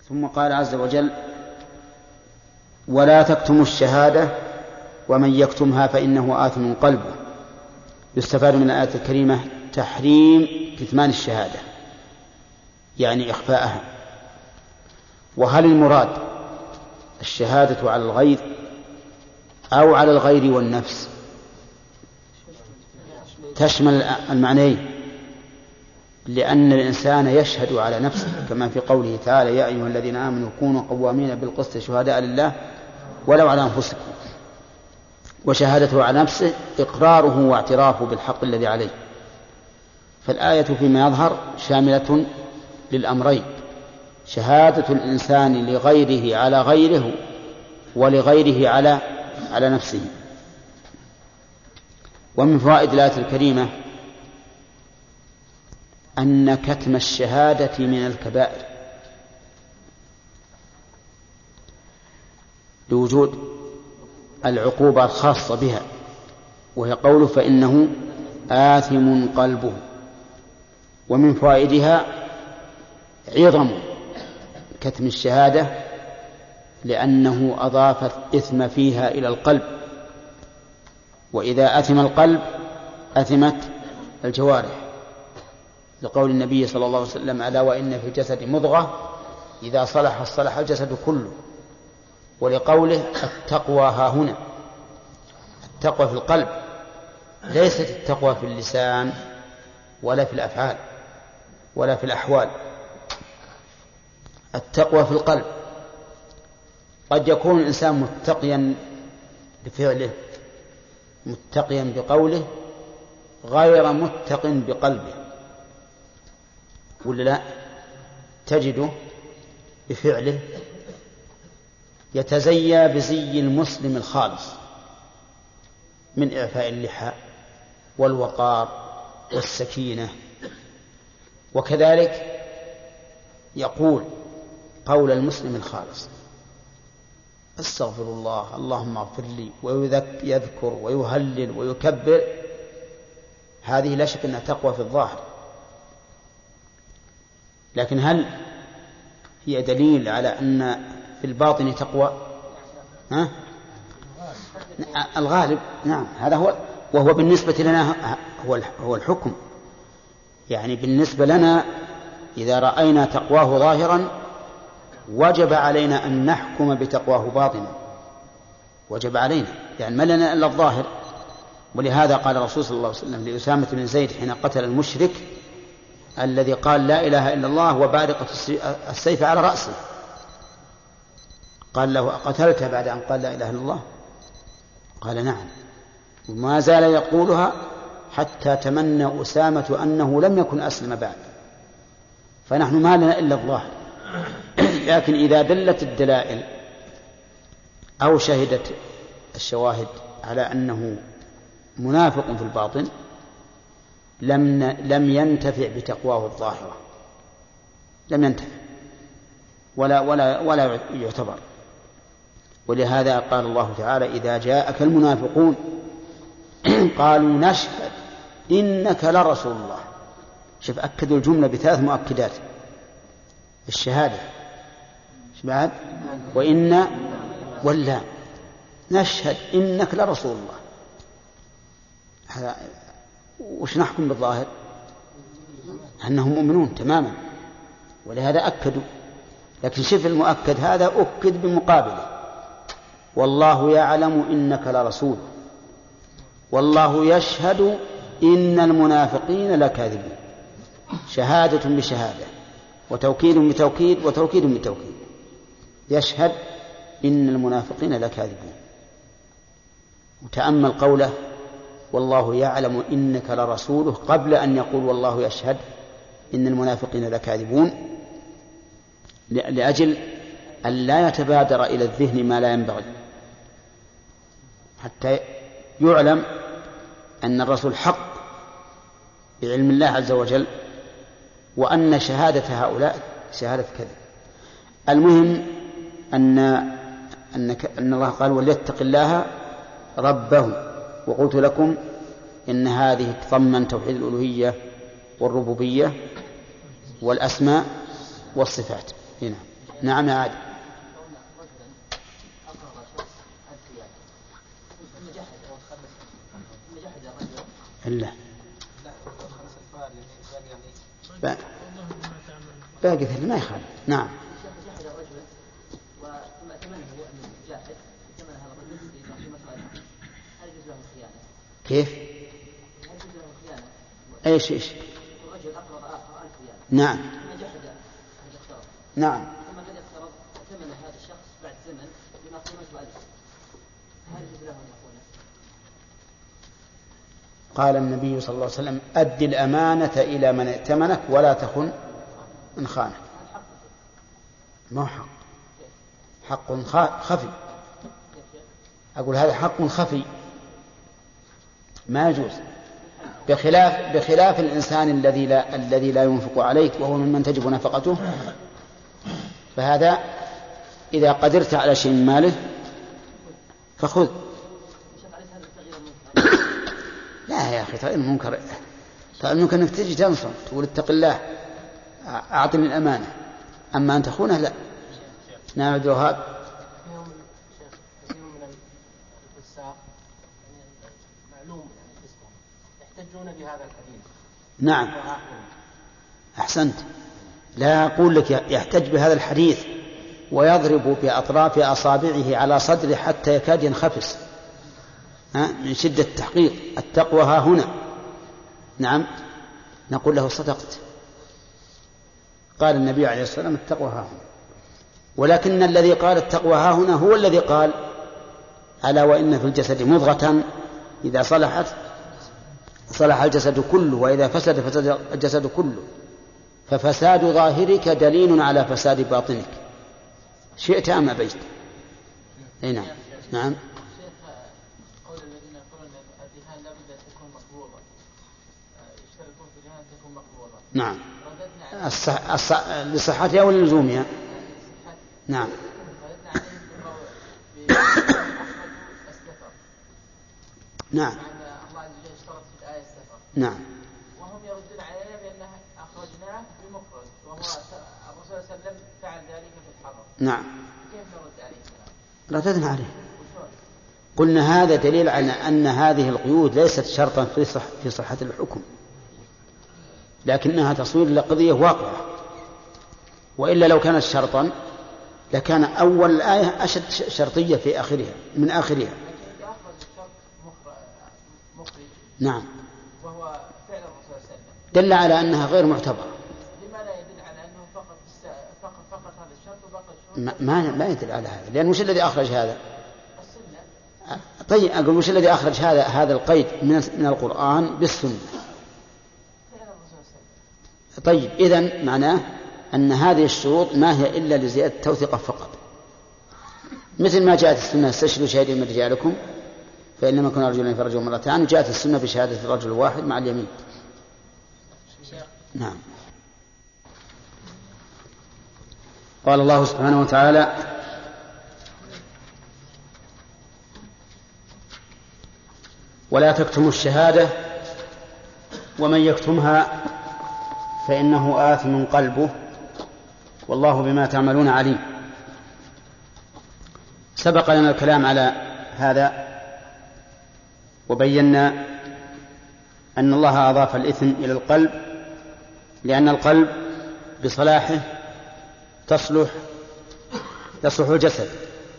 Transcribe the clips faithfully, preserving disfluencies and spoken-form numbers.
ثم قال عز وجل: ولا تكتموا الشهادة ومن يكتمها فإنه آثم قلبه. يستفاد من الآية الكريمة تحريم كتمان الشهادة، يعني إخفاءها. وهل المراد الشهادة على الغير أو على الغير والنفس؟ تشمل المعنيين، لأن الإنسان يشهد على نفسه كما في قوله تعالى: يا أيها الذين آمنوا كونوا قوامين بالقسط شهداء لله ولو على أنفسكم. وشهادته على نفسه إقراره واعترافه بالحق الذي عليه. فالآية فيما يظهر شاملة للأمرين: شهادة الإنسان لغيره على غيره، ولغيره على على نفسه. ومن فوائد الآية الكريمة أن كتم الشهادة من الكبائر، لوجود العقوبة الخاصة بها، وهي قوله: فإنه آثم قلبه. ومن فوائدها عظم كتم الشهادة، لأنه أضاف الإثم فيها إلى القلب، وإذا أثم القلب أثمت الجوارح، لقول النبي صلى الله عليه وسلم: ألا وإن في الجسد مضغة إذا صلح صلح الجسد كله. ولقوله: التقوى ها هنا. التقوى في القلب، ليست التقوى في اللسان ولا في الأفعال ولا في الأحوال. التقوى في القلب. قد يكون الإنسان متقيا بفعله، متقيا بقوله، غير متق بقلبه، ولا لا؟ تجده بفعله يتزيى بزي المسلم الخالص من إعفاء اللحى والوقار والسكينة، وكذلك يقول قول المسلم الخالص: استغفر الله، اللهم اغفر لي، ويذكر ويهلل ويكبر. هذه لا شك أنها تقوى في الظاهر، لكن هل هي دليل على أن في الباطن تقوى؟ ها؟ الغالب نعم، هذا هو. وهو بالنسبة لنا هو الحكم، يعني بالنسبة لنا إذا رأينا تقواه ظاهرا وجب علينا أن نحكم بتقواه باطنا، وجب علينا، يعني ما لنا إلا الظاهر. ولهذا قال الرسول صلى الله عليه وسلم لأسامة بن زيد حين قتل المشرك الذي قال: لا إله إلا الله وبارقة السيف على رأسه، قال له: أقتلت بعد أن قال لا إله إلا الله؟ قال: نعم. وما زال يقولها حتى تمنى أسامة أنه لم يكن أسلم بعد. فنحن ما لنا إلا الظاهر، لكن إذا دلت الدلائل أو شهدت الشواهد على أنه منافق في الباطن لم لم ينتفع بتقواه الظاهرة، لم ينتفع ولا ولا ولا يعتبر. ولهذا قال الله تعالى: إذا جاءك المنافقون قالوا نشهد إنك لرسول الله. شوف، أكدوا الجملة بثلاث مؤكدات: الشهادة، بعد وإن ولا نشهد إنك لرسول الله. هذا وش نحكم بالظاهر؟ أنهم مؤمنون تماما، ولهذا أكدوا. لكن شوف المؤكد هذا أكد بمقابله: والله يعلم إنك لرسول، والله يشهد إن المنافقين لكاذبون. شهادة بشهادة، وتوكيد بتوكيد، وتوكيد بتوكيد. يشهد إن المنافقين لكاذبون. وتأمل قوله: والله يعلم إنك لرسوله، قبل أن يقول والله يشهد إن المنافقين لكاذبون، لأجل أن لا يتبادر إلى الذهن ما لا ينبغي، حتى يعلم أن الرسول حق بعلم الله عز وجل، وأن شهادة هؤلاء شهادة كذب. المهم أن أن أن الله قال: وليتق الله ربه. وقلت لكم إن هذه تضمن توحيد الألوهية والربوبية والأسماء والصفات. هنا نعم يا عادل. إلا باقي ثلاثة ما يخالف. نعم. كيف؟ ايش ايش؟ نعم. نعم. ثم الذي اقترض ثمن هذا الشخص بعد زمن بما قيمته ألف، هل يجوز له أن يقول؟ قال النبي صلى الله عليه وسلم: أد الأمانة إلى من ائتمنك ولا تخن من خانك. ما هو حق، حق خفي. أقول هذا حق خفي ما يجوز، بخلاف بخلاف الإنسان الذي لا الذي لا ينفق عليك وهو ممن تجب نفقته، فهذا إذا قدرت على شيء من ماله فخذ. لا يا أخي، ترى المنكر ترى المنكر أنك تجي تنصر تقول اتق الله أعطني الأمانة، أما أن تخونه لا. نعم عبد الوهاب. يحتجون بهذا الحديث. نعم أحسنت. لا أقول لك يحتج بهذا الحديث ويضرب بأطراف أصابعه على صدره حتى يكاد ينخفس من شدة التحقيق. التقوى ها هنا. نعم نقول له صدقت، قال النبي عليه الصلاة والسلام التقوى ها هنا، ولكن الذي قال التقوى ها هنا هو الذي قال ألا وإن في الجسد مضغة إذا صلحت صلح الجسد كله وإذا فسد فسد الجسد كله، ففساد ظاهرك دليل على فساد باطنك شئت أم أبيت. أي نعم. نعم. قول الذين يقولون الرهان لا بد أن تكون مقبوضة، يشترطون في الرهان تكون مقبوضة. نعم. الصح... الصح... لصحتها ولا لزومها؟ نعم. نعم. نعم. وهم يردون علينا بأنه أخرجناه بمخرج وهو الرسول صلى الله عليه وسلم فعل ذلك في الحرم. نعم. كيف نرد عليه؟ رددنا عليه. قلنا هذا دليل على أن هذه القيود ليست شرطا في صح في صحة الحكم، لكنها تصوير لقضية واقعة، وإلا لو كانت شرطا لكان أول الآية أشد شرطية في آخرها من آخرها. نعم. وهو فعل الرسول صلى الله عليه وسلم دل على أنها غير معتبرة. لماذا يدل على أنه فقط فقط فقط هذا الشرط وبقى الشروط؟ ما ما يدل على هذا، لأن وش الذي أخرج هذا؟ السنة. طيب أقول وش الذي أخرج هذا هذا القيد من من القرآن بالسنة؟ فعل الرسول صلى الله عليه وسلم. طيب إذن معناه أن هذه الشروط ما هي إلا لزيادة التوثيق فقط، مثل ما جاءت السنة استشهدوا شهيدين من رجالكم فإن لم يكن رجلا فرجل مرتان، جاءت السنة بشهادة الرجل الواحد مع اليمين. نعم. قال الله سبحانه وتعالى: ولا تكتموا الشهادة ومن يكتمها فإنه آثم قلبه والله بما تعملون عليم. سبق لنا الكلام على هذا وبينا أن الله أضاف الإثم إلى القلب لأن القلب بصلاحه تصلح يصلح الجسد.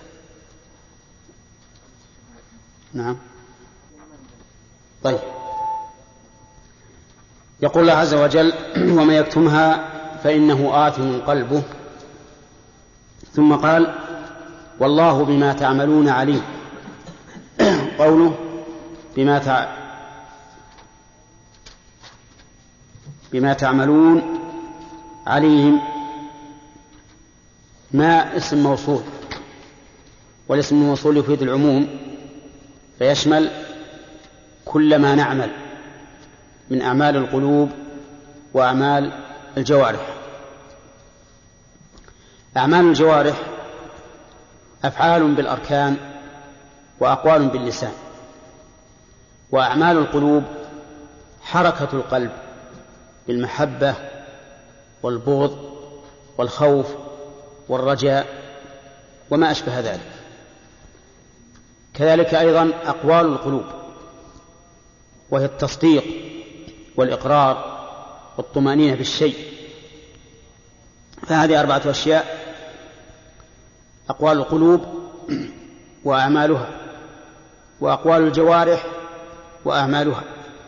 نعم. طيب يقول الله عز وجل: ومن يكتمها فإنه آثم قلبه، ثم قال: والله بما تعملون عليم. قوله بما تع... بما تعملون عليم ما اسم موصول، والاسم الموصول يفيد العموم فيشمل كل ما نعمل من أعمال القلوب وأعمال الجوارح. أعمال الجوارح أفعال بالأركان وأقوال باللسان، وأعمال القلوب حركة القلب بالمحبة والبغض والخوف والرجاء وما أشبه ذلك. كذلك أيضا أقوال القلوب، وهي التصديق والإقرار والطمأنينة بالشيء. فهذه أربعة أشياء: أقوال القلوب وأعمالها، وأقوال الجوارح وأعمالها.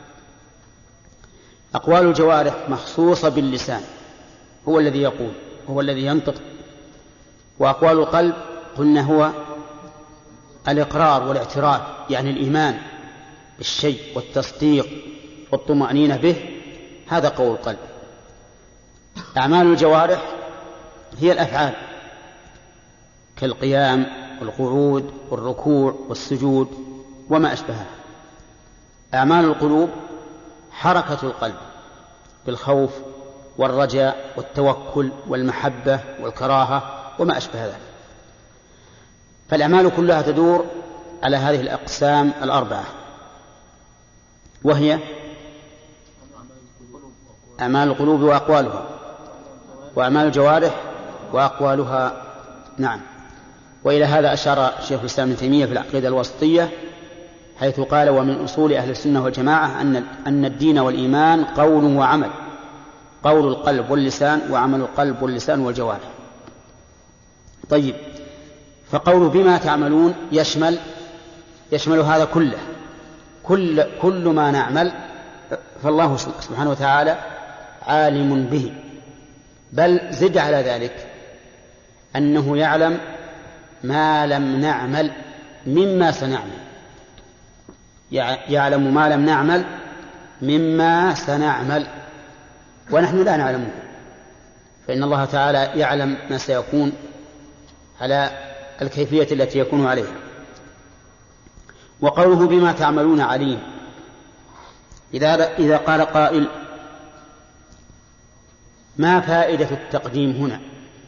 أقوال الجوارح مخصوصة باللسان، هو الذي يقول، هو الذي ينطق. وأقوال القلب قلنا هو الإقرار والاعتراف، يعني الإيمان بالشيء والتصديق والطمأنينة به، هذا قول القلب. أعمال الجوارح هي الأفعال كالقيام والقعود والركوع والسجود وما أشبهها. أعمال القلوب حركة القلب بالخوف والرجاء والتوكل والمحبة والكراهة وما أشبه ذلك. فالأعمال كلها تدور على هذه الأقسام الأربعة، وهي أعمال القلوب وأقوالها، وأعمال الجوارح وأقوالها. نعم. وإلى هذا أشار شيخ الإسلام ابن تيمية في العقيدة الوسطية، حيث قال: ومن أصول أهل السنة والجماعة أن أن الدين والإيمان قول وعمل، قول القلب واللسان، وعمل القلب واللسان والجوارح. طيب، فقول بما تعملون يشمل يشمل هذا كله، كل كل ما نعمل فالله سبحانه وتعالى عالم به. بل زد على ذلك أنه يعلم ما لم نعمل مما سنعمل، يعلم ما لم نعمل مما سنعمل ونحن لا نعلمه، فإن الله تعالى يعلم ما سيكون على الكيفية التي يكون عليها. وقوله بما تعملون عليم، إذا إذا قال قائل: ما فائدة التقديم هنا؟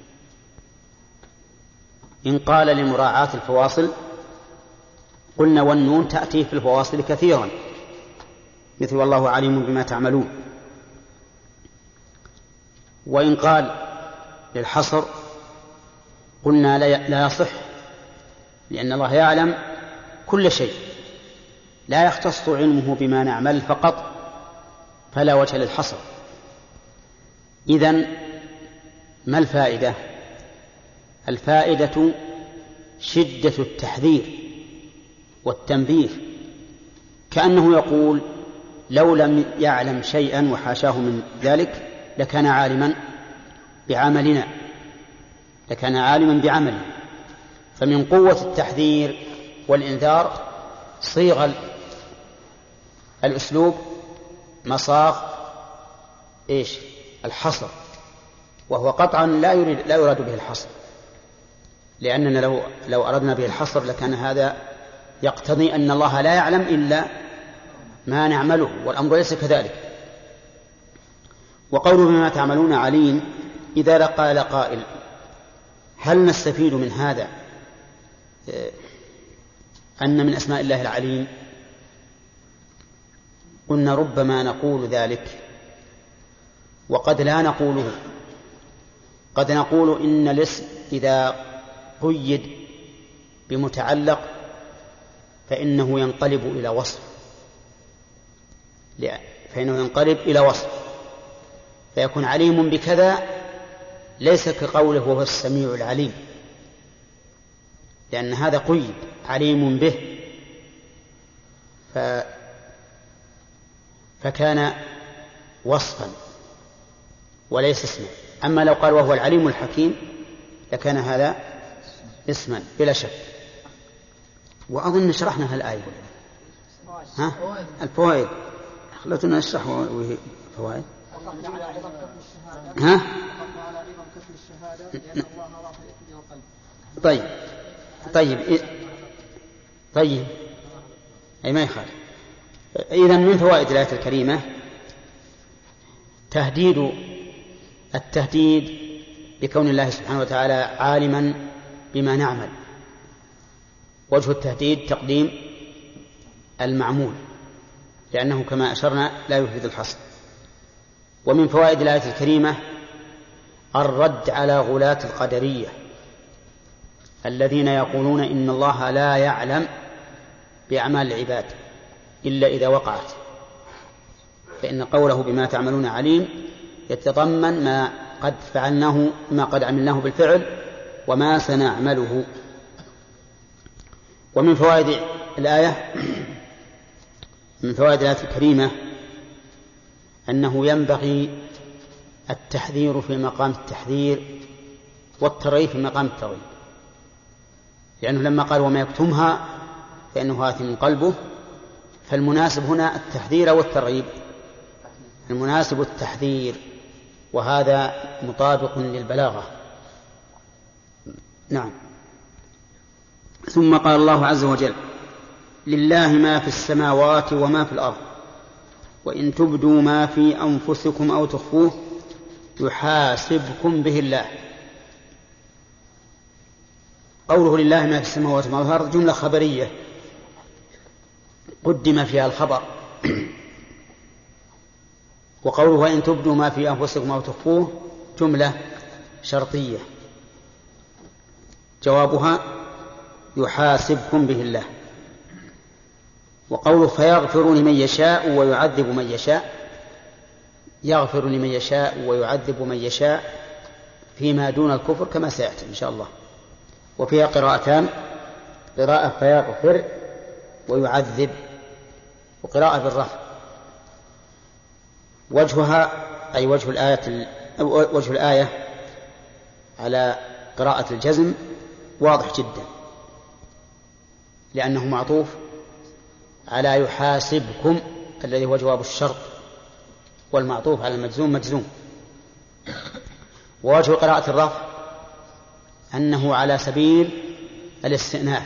إن قال لمراعاة الفواصل قلنا والنون تأتي في الفواصل كثيرا، مثل والله عليم بما تعملون. وإن قال للحصر قلنا لا يصح، لأن الله يعلم كل شيء، لا يختص علمه بما نعمل فقط، فلا وجه للحصر. إذن ما الفائدة؟ الفائدة شدة التحذير والتنبيه، كأنه يقول: لو لم يعلم شيئا وحاشاه من ذلك لكان عالما بعملنا، لكان عالما بعمله. فمن قوة التحذير والإنذار صيغ الأسلوب مصاغ إيش؟ الحصر، وهو قطعا لا يريد لا يراد به الحصر، لأننا لو لو أردنا به الحصر لكان هذا يقتضي أن الله لا يعلم إلا ما نعمله، والأمر ليس كذلك. وقوله بما تعملون عليم، إذا قال قائل: هل نستفيد من هذا أن من أسماء الله العليم؟ قلنا ربما نقول ذلك وقد لا نقوله. قد نقول إن الاسم إذا قيد بمتعلق فإنه ينقلب إلى وصف، فإنه ينقلب إلى وصف فيكون عليم بكذا، ليس كقوله وهو السميع العليم، لأن هذا قيد عليم به، ف... فكان وصفا وليس اسما. أما لو قال وهو العليم الحكيم لكان هذا اسما بلا شك. وأظن شرحنا هالآية. ها؟ الفوائد خلتنا نشرح وهي فوائد. ها؟ طيب طيب طيب أي ما يخالف. إذن من فوائد الآية الكريمة تهديد التهديد بكون الله سبحانه وتعالى عالما بما نعمل. وجه التهديد تقديم المعمول، لأنه كما أشرنا لا يفيد الحصر. ومن فوائد الآية الكريمة الرد على غلاة القدرية الذين يقولون إن الله لا يعلم بأعمال العباد إلا إذا وقعت، فإن قوله بما تعملون عليم يتضمن ما قد فعلناه ما قد عملناه بالفعل وما سنعمله. ومن فوائد الآية من فوائد الآية الكريمة أنه ينبغي التحذير في مقام التحذير والترغيب في مقام الترغيب، لأنه لما قال وما يكتمها فإنه آثم قلبه، فالمناسب هنا التحذير والترغيب، المناسب التحذير، وهذا مطابق للبلاغة. نعم. ثم قال الله عز وجل لله ما في السماوات وما في الأرض وإن تبدوا ما في أنفسكم أو تخفوه يحاسبكم به الله. قوله لله ما في السماوات وما في الأرض جملة خبرية قدم فيها الخبر، وقوله وإن تبدوا ما في أنفسكم أو تخفوه جملة شرطية جوابها يحاسبكم به الله. وقوله فيغفر لمن يشاء ويعذب من يشاء، يغفر لمن يشاء ويعذب من يشاء فيما دون الكفر كما سيأتي إن شاء الله. وفيها قراءتان، قراءة فيغفر ويعذب، وقراءة بالرفع. وجهها أي وجه الآية وجه الآية على قراءة الجزم واضح جدا، لأنه معطوف على يحاسبكم الذي هو جواب الشرط، والمعطوف على المجزوم مجزوم. ووجه قراءة الرفع أنه على سبيل الاستئناف،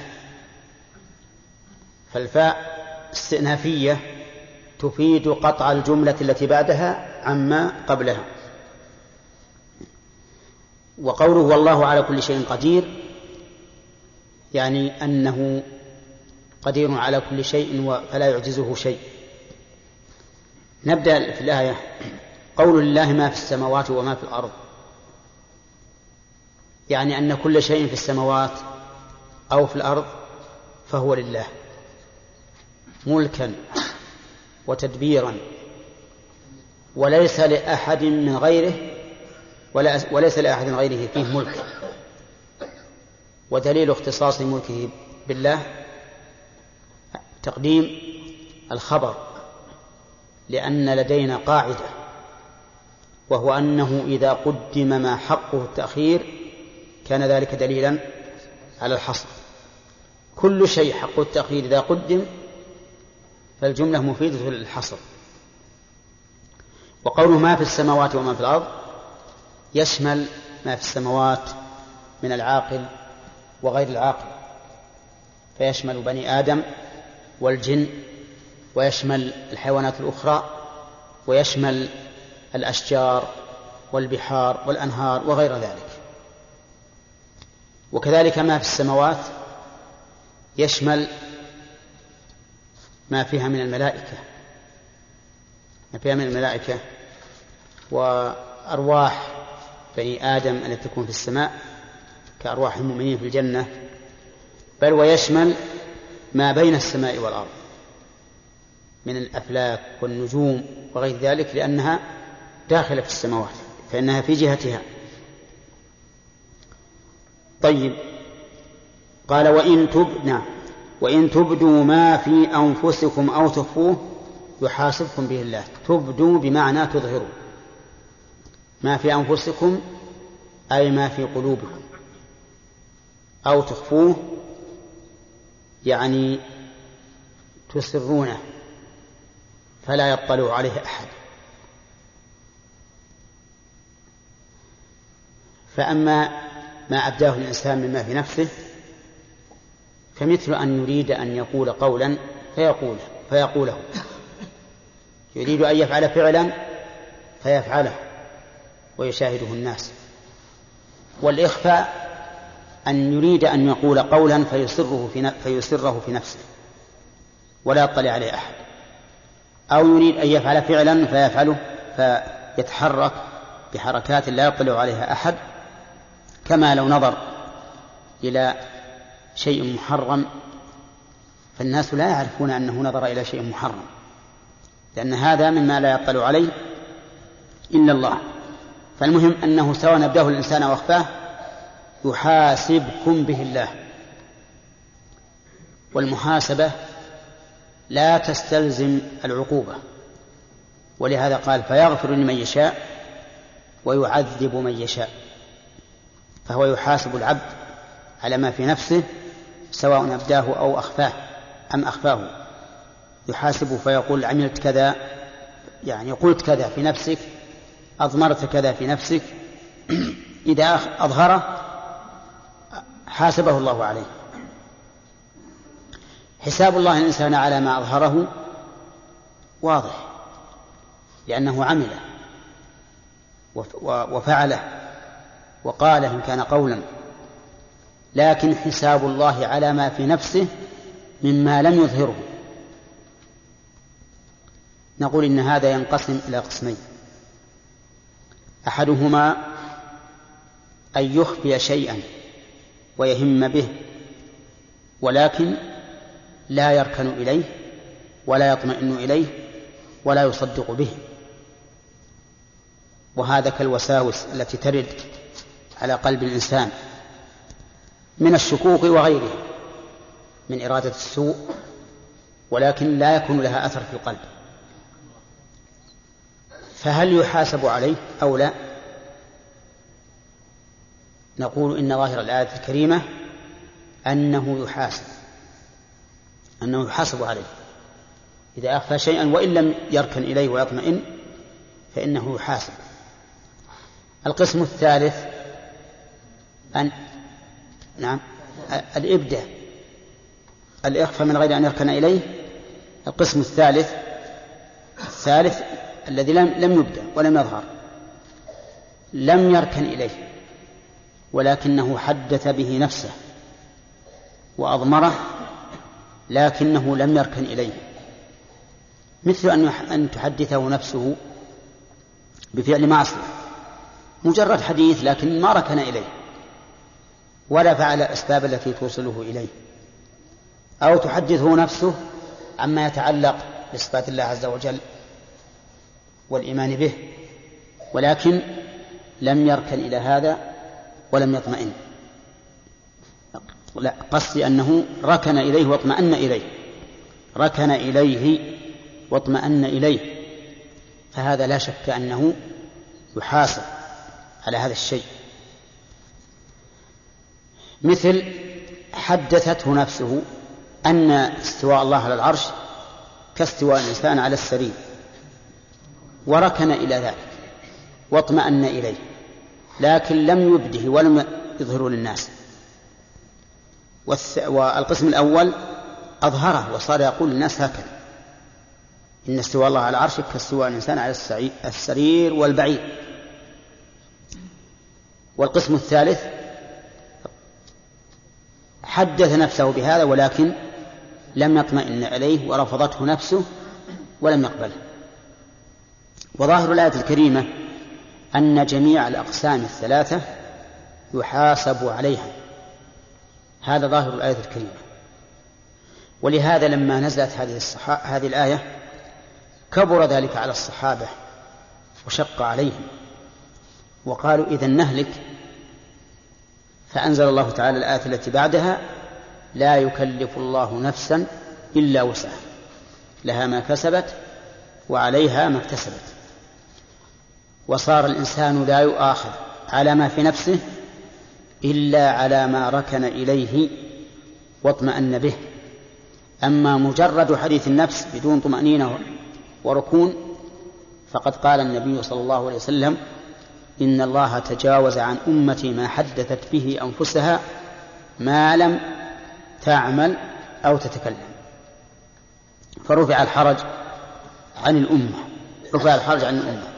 فالفاء استئنافية تفيد قطع الجملة التي بعدها عما قبلها. وقوله والله على كل شيء قدير يعني أنه قدير على كل شيء فلا يعجزه شيء. نبدأ في الآية. قول لله ما في السماوات وما في الأرض يعني أن كل شيء في السماوات أو في الأرض فهو لله ملكا وتدبيرا، وليس لأحد من غيره وليس لأحد غيره فيه ملك. ودليل اختصاص ملكه بالله تقديم الخبر، لأن لدينا قاعدة وهو أنه إذا قدم ما حقه التأخير كان ذلك دليلا على الحصر. كل شيء حقه التأخير إذا قدم فالجملة مفيدة للحصر. وقوله ما في السماوات وما في الأرض يشمل ما في السماوات من العاقل وغير العاقل، فيشمل بني آدم والجن، ويشمل الحيوانات الأخرى، ويشمل الأشجار والبحار والأنهار وغير ذلك. وكذلك ما في السماوات يشمل ما فيها من الملائكة ما فيها من الملائكة وأرواح بني آدم التي تكون في السماء كأرواح المؤمنين في الجنة، بل ويشمل ما بين السماء والأرض من الأفلاك والنجوم وغير ذلك، لأنها داخلة في السماوات فإنها في جهتها. طيب، قال وإن تبدوا وإن تبدوا ما في أنفسكم أو تخفوه يحاسبكم به الله. تبدوا بمعنى تظهروا، ما في أنفسكم أي ما في قلوبكم، أو تخفوه يعني تسرونه فلا يطلع عليه أحد. فأما ما أبداه الإنسان مما في نفسه فمثل أن يريد أن يقول قولا فيقوله, فيقوله يريد أن يفعل فعلا فيفعله ويشاهده الناس. والإخفاء أن يريد أن يقول قولا فيسره في, فيسره في نفسه ولا يطلع عليه أحد، أو يريد أن يفعل فعلا فيفعله فيتحرك بحركات لا يطلع عليها أحد، كما لو نظر إلى شيء محرم فالناس لا يعرفون أنه نظر إلى شيء محرم، لأن هذا مما لا يطلع عليه إلا الله. فالمهم أنه سواء نبداه الإنسان أو أخفاه يحاسبكم به الله. والمحاسبة لا تستلزم العقوبة، ولهذا قال فيغفر لمن يشاء ويعذب من يشاء. فهو يحاسب العبد على ما في نفسه سواء أبداه أو أخفاه أم أخفاه. يحاسبه فيقول عملت كذا، يعني قلت كذا في نفسك، أضمرت كذا في نفسك. إذا أظهره حاسبه الله عليه. حساب الله الإنسان على ما أظهره واضح، لأنه عمله وفعله وقاله إن كان قولا، لكن حساب الله على ما في نفسه مما لم يظهره. نقول إن هذا ينقسم إلى قسمين: أحدهما أن يخفي شيئا ويهم به ولكن لا يركن إليه ولا يطمئن إليه ولا يصدق به، وهذا كالوساوس التي ترد على قلب الإنسان من الشكوك وغيره من إرادة السوء، ولكن لا يكون لها أثر في القلب. فهل يحاسب عليه أو لا؟ نقول إن ظاهر الآية الكريمة أنه يحاسب أنه يحاسب عليه إذا أخفى شيئا وإن لم يركن إليه ويطمئن فإنه يحاسب. القسم الثالث أن نعم الإبداء الإخفاء من غير أن يركن إليه. القسم الثالث الثالث الذي لم لم يبدأ ولم يظهر، لم يركن إليه ولكنه حدث به نفسه وأضمره لكنه لم يركن إليه، مثل أن تحدثه نفسه بفعل معصية، مجرد حديث لكن ما ركن إليه ولا فعل الأسباب التي توصله إليه، أو تحدثه نفسه عما يتعلق بصفات الله عز وجل والإيمان به ولكن لم يركن إلى هذا ولم يطمئن. لا، قصدي أنه ركن إليه واطمأن إليه، ركن إليه واطمأن إليه، فهذا لا شك أنه يحاسب على هذا الشيء. مثل حدثته نفسه أن استواء الله على العرش كاستواء الإنسان على السرير، وركن إلى ذلك واطمأن إليه لكن لم يبده ولم يظهره للناس. والقسم الأول أظهره وصار يقول للناس هكذا إن استواء الله على العرش كاستواء الإنسان على السرير والبعير. والقسم الثالث حدث نفسه بهذا ولكن لم يطمئن إليه ورفضته نفسه ولم يقبله. وظاهر الآية الكريمة أن جميع الأقسام الثلاثة يحاسب عليها، هذا ظاهر الآية الكريمة. ولهذا لما نزلت هذه, هذه الآية كبر ذلك على الصحابة وشق عليهم وقالوا إذن نهلك، فأنزل الله تعالى الآية التي بعدها لا يكلف الله نفسا إلا وسعها لها ما كسبت وعليها ما اكتسبت. وصار الإنسان لا يؤاخذ على ما في نفسه إلا على ما ركن إليه واطمأن به. أما مجرد حديث النفس بدون طمأنينة وركون فقد قال النبي صلى الله عليه وسلم إن الله تجاوز عن أمتي ما حدثت به أنفسها ما لم تعمل أو تتكلم. فرفع الحرج عن الأمة، رفع الحرج عن الأمة.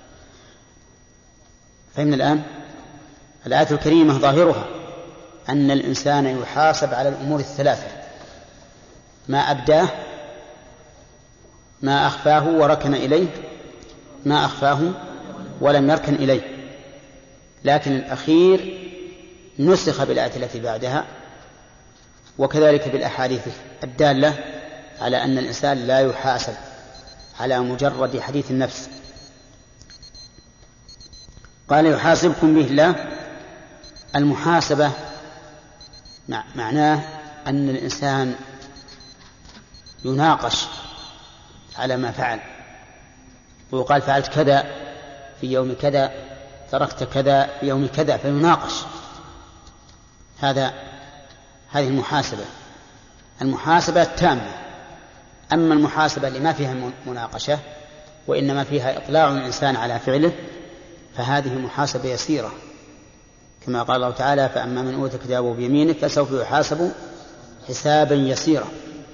فهمنا الآن الآية الكريمة ظاهرها أن الإنسان يحاسب على الأمور الثلاثة: ما أبداه، ما أخفاه وركن إليه، ما أخفاه ولم يركن إليه. لكن الأخير نسخ بالآية التي بعدها، وكذلك بالأحاديث الدالة على أن الإنسان لا يحاسب على مجرد حديث النفس. قال يحاسبكم به الله. المحاسبة معناه أن الإنسان يناقش على ما فعل، ويقال فعلت كذا في يوم كذا، تركت كذا في يوم كذا، فيناقش. هذا هذه المحاسبة، المحاسبة التامة. أما المحاسبة اللي ما فيها مناقشة وإنما فيها إطلاع الإنسان على فعله فهذه محاسبة يسيرة، كما قال الله تعالى: فأما من أوتي كتابه بيمينه فسوف يحاسب حسابا يسيرا.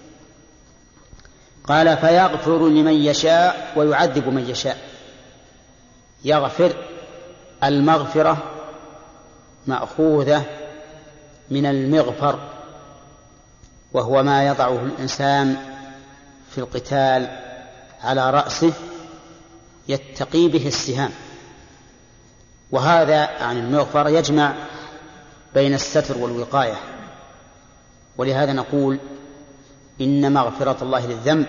قال: فيغفر لمن يشاء ويعذب من يشاء. يغفر، المغفرة مأخوذة من المغفر، وهو ما يضعه الإنسان في القتال على رأسه يتقي به السهام، وهذا عن المغفر يجمع بين الستر والوقاية. ولهذا نقول إن مغفرة الله للذنب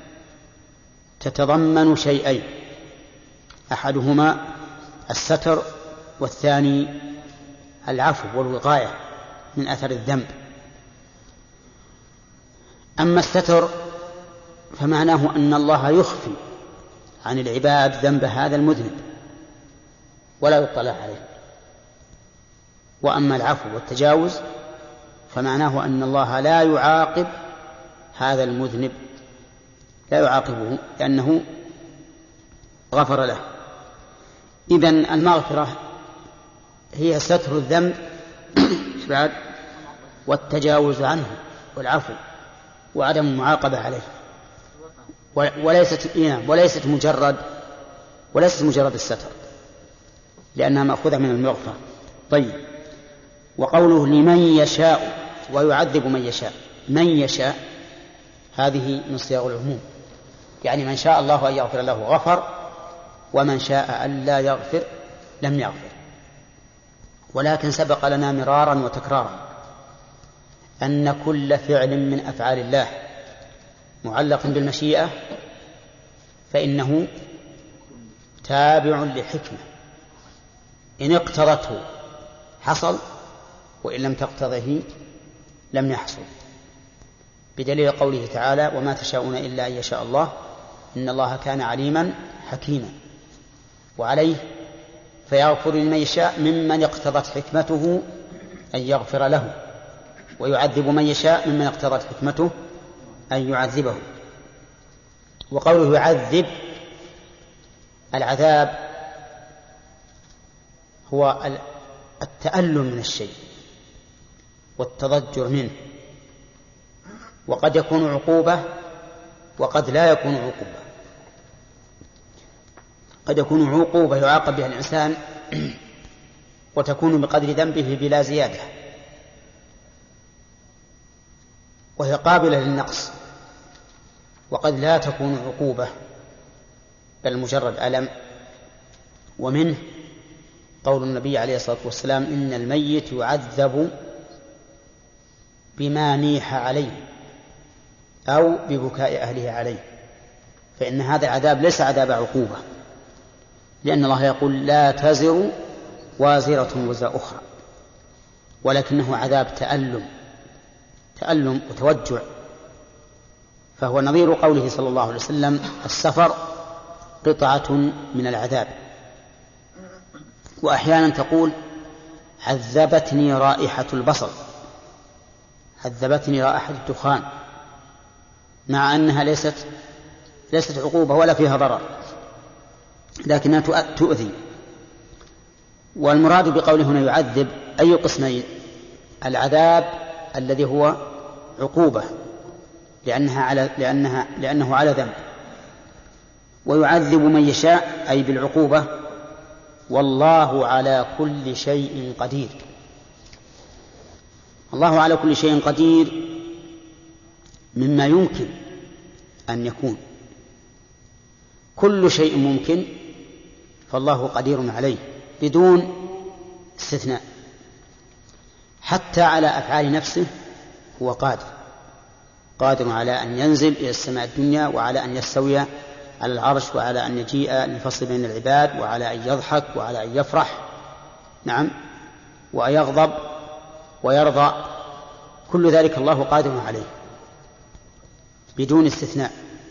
تتضمن شيئين: أحدهما الستر، والثاني العفو والوقاية من أثر الذنب. أما الستر فمعناه أن الله يخفي عن العباد ذنب هذا المذنب ولا يطلع عليه. وأما العفو والتجاوز فمعناه أن الله لا يعاقب هذا المذنب، لا يعاقبه لأنه غفر له. إذن المغفرة هي ستر الذنب والتجاوز عنه والعفو وعدم المعاقبة عليه، وليست وليست مجرد وليست مجرد الستر، لأنها مأخوذة من المغفرة. طيب، وقوله لمن يشاء ويعذب من يشاء، من يشاء هذه من صيغ العموم، يعني من شاء الله أن يغفر له غفر، ومن شاء أن لا يغفر لم يغفر. ولكن سبق لنا مرارا وتكرارا أن كل فعل من أفعال الله معلق بالمشيئة فإنه تابع لحكمة، إن اقتضته حصل، وإن لم تقتضه لم يحصل، بدليل قوله تعالى: وما تشاءون إلا أن يشاء الله إن الله كان عليما حكيما. وعليه فيغفر لمن يشاء ممن اقتضت حكمته أن يغفر له، ويعذب من يشاء ممن اقتضت حكمته أن يعذبه. وقوله يعذب، العذاب هو التألم من الشيء والتضجر منه، وقد يكون عقوبة وقد لا يكون عقوبة. قد يكون عقوبة يعاقب بها الإنسان وتكون بقدر ذنبه بلا زيادة، وهي قابلة للنقص، وقد لا تكون عقوبة بل مجرد ألم. ومنه قول النبي عليه الصلاة والسلام: إن الميت يعذب بما نيح عليه أو ببكاء أهله عليه، فإن هذا العذاب ليس عذاب عقوبة، لأن الله يقول: لا تزر وازرة وزر أخرى، ولكنه عذاب تألم تألم وتوجع. فهو نظير قوله صلى الله عليه وسلم: السفر قطعة من العذاب. وأحيانا تقول: عذبتني رائحة البصل، عذبتني رائحة الدخان، مع أنها ليست ليست عقوبة ولا فيها ضرر، لكنها تؤذي. والمراد بقوله هنا يعذب أي قسمين: العذاب الذي هو عقوبة لأنها على لأنها لأنه على ذنب، ويعذب من يشاء أي بالعقوبة. والله على كل شيء قدير. الله على كل شيء قدير مما يمكن أن يكون، كل شيء ممكن فالله قدير عليه بدون استثناء. حتى على أفعال نفسه هو قادر، قادر على أن ينزل إلى السماء الدنيا، وعلى أن يستوي على العرش، وعلى أن يجيء للفصل بين العباد، وعلى أن يضحك، وعلى أن يفرح، نعم، وأن يغضب ويرضى، كل ذلك الله قادر عليه بدون استثناء.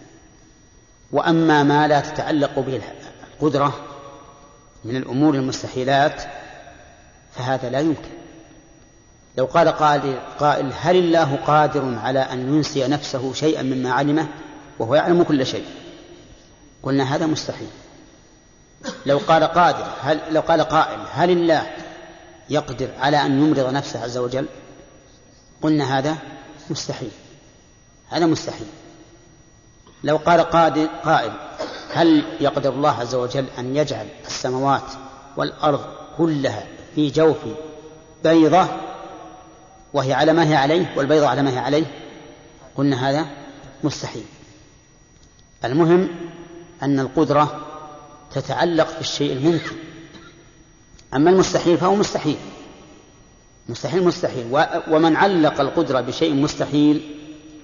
وأما ما لا تتعلق به القدرة من الأمور المستحيلات فهذا لا يمكن. لو قال قائل هل الله قادر على أن ينسي نفسه شيئا مما علمه وهو يعلم كل شيء؟ قلنا هذا مستحيل. لو قال قادر هل لو قال قائل هل الله يقدر على أن يمرض نفسه عز وجل؟ قلنا هذا مستحيل، هذا مستحيل. لو قال قادر قائل هل يقدر الله عز وجل أن يجعل السماوات والأرض كلها في جوف بيضة وهي على ما هي عليه والبيضة على ما هي عليه؟ قلنا هذا مستحيل. المهم أن القدرة تتعلق بالشيء الممكن، أما المستحيل فهو مستحيل، مستحيل مستحيل. ومن علق القدرة بشيء مستحيل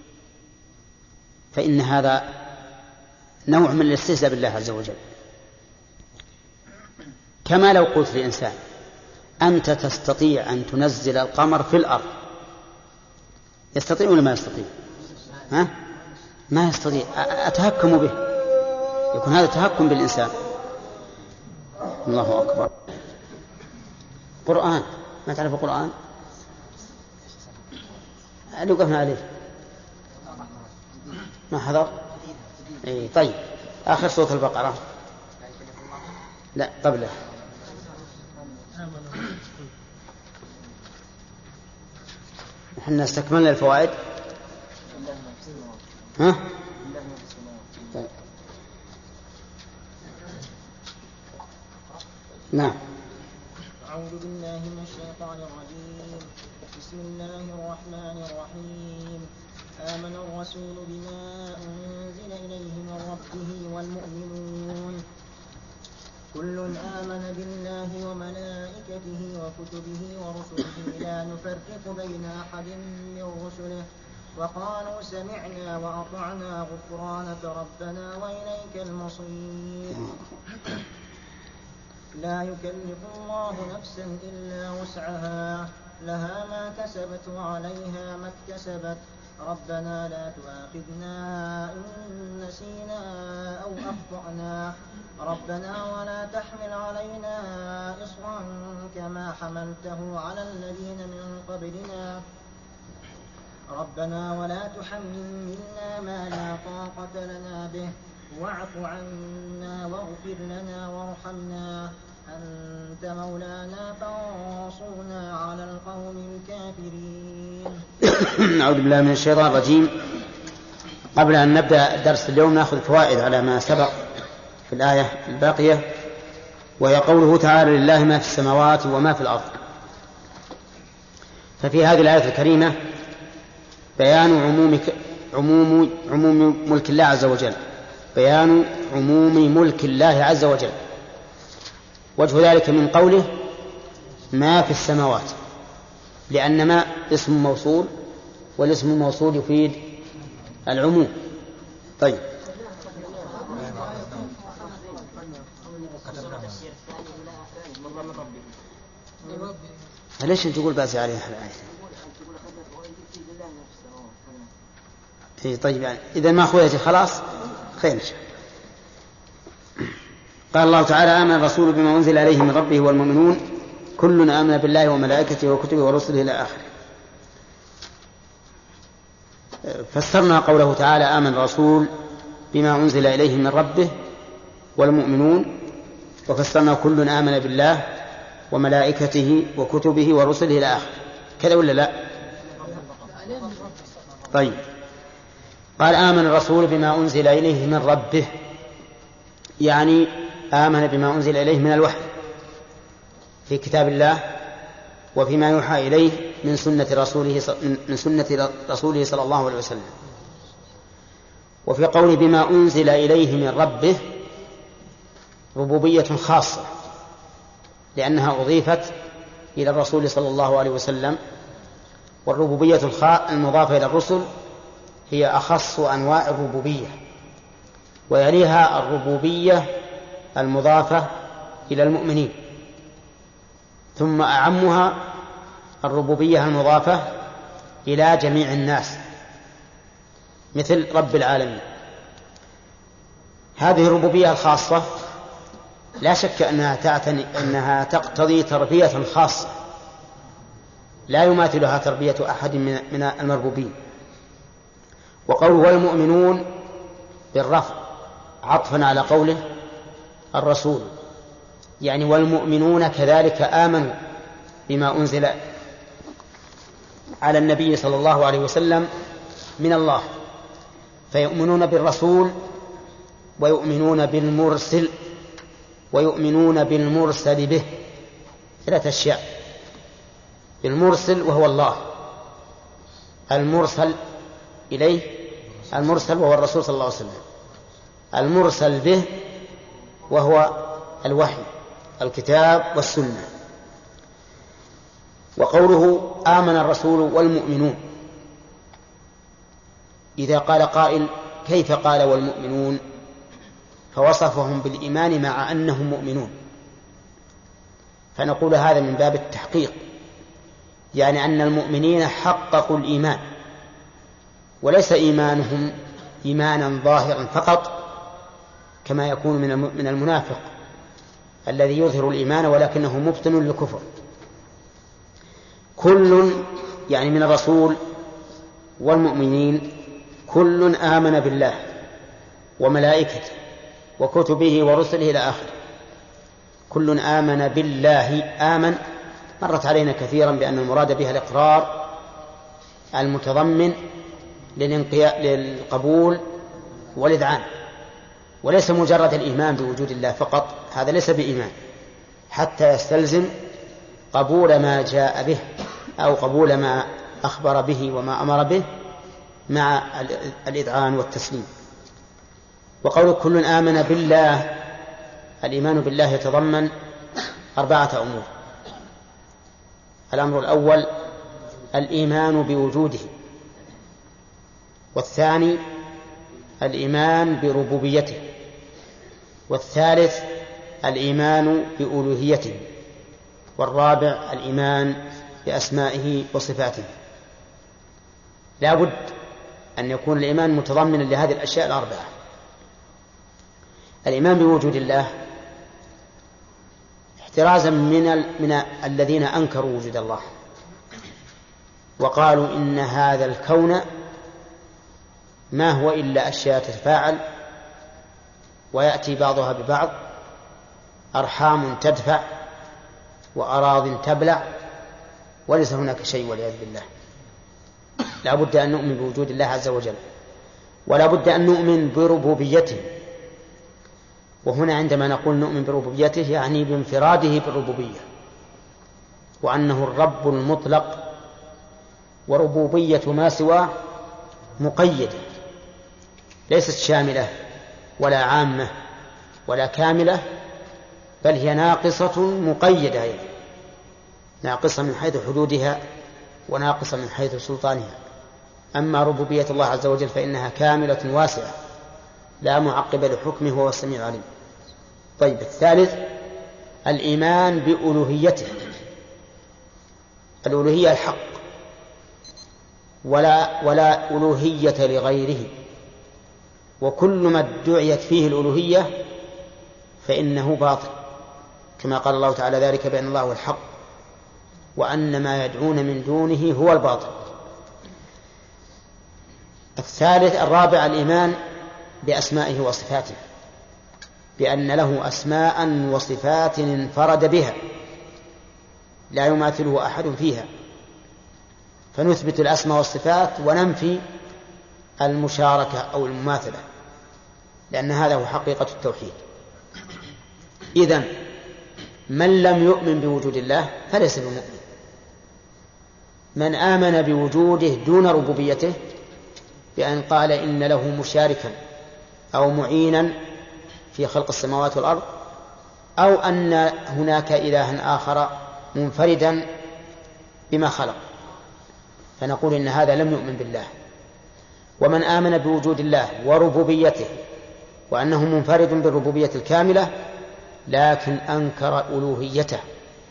فإن هذا نوع من الاستهزاء بالله عز وجل. كما لو قلت لإنسان أنت تستطيع أن تنزل القمر في الأرض، يستطيع ولا ما يستطيع؟ ها؟ ما يستطيع، أتهكم به، يكون هذا تهكم بالإنسان. الله أكبر. قرآن، ما تعرف القرآن؟ اللي وقفنا عليه ما حضر؟ إيه طيب، آخر سورة البقرة، لا قبله. نحن استكملنا الفوائد. ها؟ طيب. نعم. أعوذ بالله من الشيطان الرجيم. بسم الله الرحمن الرحيم. آمن الرسول بما أنزل إليه من ربه والمؤمنون كل آمن بالله وملائكته وكتبه ورسله لا نفرق بين أحد من رسله وقالوا سمعنا وأطعنا غفرانك ربنا وإليك المصير. لا يكلف الله نفسا إلا وسعها لها ما كسبت وعليها ما اكتسبت ربنا لا تؤاخذنا إن نسينا أو أخطأنا ربنا ولا تحمل علينا إصرا كما حملته على الذين من قبلنا ربنا ولا تحملنا ما لا طاقة لنا به واعف عنا واغفر لنا وارحمنا أنت مولانا فانصرنا على القوم الكافرين. أعوذ بالله من الشيطان الرجيم. قبل أن نبدأ درس اليوم نأخذ فوائد على ما سبق في الآية الباقية، وهي قوله تعالى لله ما في السماوات وما في الأرض. ففي هذه الآية الكريمة بيان عموم عموم عموم ملك الله عز وجل، بيان عموم ملك الله عز وجل. وجه ذلك من قوله ما في السماوات، لأن ما اسم موصول، والاسم الموصول يفيد العموم. طيب، ليش تقول باسي عليها الآية؟ إيه طيب، يعني إذا ما أخويتي خلاص خير. قال الله تعالى آمن الرسول بما أنزل عليه من ربه والمؤمنون كل آمن بالله وملائكته وكتبه ورسله إلى آخره. فسرنا قوله تعالى آمن الرسول بما أنزل إليه من ربه والمؤمنون، وفسرنا كل آمن بالله وملائكته وكتبه ورسله إلى آخره. كذا ولا لا؟ طيب، قال آمن الرسول بما أنزل إليه من ربه، يعني آمن بما أنزل إليه من الوحي في كتاب الله وفيما يوحى إليه من سنة رسوله من سنة رسوله صلى الله عليه وسلم. وفي قوله بما أنزل إليه من ربه ربوبية خاصة، لأنها أضيفت إلى الرسول صلى الله عليه وسلم والربوبية المضافة إلى الرسل هي أخص أنواع الربوبية، ويليها الربوبية المضافة إلى المؤمنين، ثم أعمها الربوبية المضافة إلى جميع الناس مثل رب العالمين. هذه الربوبية الخاصة لا شك أنها تعتني أنها تقتضي تربية خاصة لا يماثلها تربية أحد من المربوبين. وقوله والمؤمنون بالرفع عطفا على قوله الرسول، يعني والمؤمنون كذلك آمنوا بما أنزل على النبي صلى الله عليه وسلم من الله، فيؤمنون بالرسول ويؤمنون بالمرسل ويؤمنون بالمرسل به، ثلاثة أشياء: بالمرسل وهو الله، المرسل إليه المرسل وهو الرسول صلى الله عليه وسلم، المرسل به وهو الوحي الكتاب والسنة. وقوله آمن الرسول والمؤمنون، إذا قال قائل كيف قال والمؤمنون فوصفهم بالإيمان مع أنهم مؤمنون، فنقول هذا من باب التحقيق، يعني أن المؤمنين حققوا الإيمان، وليس إيمانهم إيمانا ظاهرا فقط كما يكون من المنافق الذي يظهر الإيمان ولكنه مبطن للكفر. كل يعني من الرسول والمؤمنين كل آمن بالله وملائكته وكتبه ورسله إلى آخره. كل آمن بالله، آمن مرت علينا كثيرا بأن المراد بها الإقرار المتضمن للقبول والإذعان، وليس مجرد الإيمان بوجود الله فقط، هذا ليس بإيمان حتى يستلزم قبول ما جاء به أو قبول ما أخبر به وما أمر به مع الإذعان والتسليم. وقول كل آمن بالله، الإيمان بالله يتضمن أربعة أمور: الأمر الأول الإيمان بوجوده، والثاني الإيمان بربوبيته، والثالث الإيمان بألوهيته، والرابع الإيمان بأسمائه وصفاته. لا بد أن يكون الإيمان متضمنا لهذه الأشياء الأربعة. الإيمان بوجود الله احترازا من, ال... من الذين أنكروا وجود الله وقالوا إن هذا الكون ما هو إلا أشياء تتفاعل ويأتي بعضها ببعض، أرحام تدفع وأراض تبلع، وليس هناك شيء والعياذ بالله. لا بد أن نؤمن بوجود الله عز وجل، ولا بد أن نؤمن بربوبيته. وهنا عندما نقول نؤمن بربوبيته يعني بانفراده بالربوبية، وأنه الرب المطلق، وربوبية ما سواه مقيدة ليست شاملة ولا عامة ولا كاملة، بل هي ناقصة مقيدة، يعني ناقصة من حيث حدودها وناقصة من حيث سلطانها. أما ربوبية الله عز وجل فإنها كاملة واسعة لا معقب لحكمه وهو السميع العليم. طيب، الثالث الإيمان بألوهيته، الألوهية الحق، ولا, ولا ألوهية لغيره، وكل ما ادعيت فيه الألوهية فإنه باطل، كما قال الله تعالى ذلك بأن الله هو الحق وأن ما يدعون من دونه هو الباطل. الثالث الرابع الإيمان بأسمائه وصفاته، بأن له أسماء وصفات انفرد بها لا يماثله أحد فيها، فنثبت الأسماء والصفات وننفي المشاركة أو المماثلة، لأن هذا هو حقيقة التوحيد. إذن من لم يؤمن بوجود الله فليس بمؤمن. من آمن بوجوده دون ربوبيته بأن قال إن له مشاركا أو معينا في خلق السماوات والأرض، أو أن هناك إلها آخر منفردا بما خلق، فنقول إن هذا لم يؤمن بالله. ومن آمن بوجود الله وربوبيته وأنه منفرد بالربوبية الكاملة لكن أنكر ألوهيته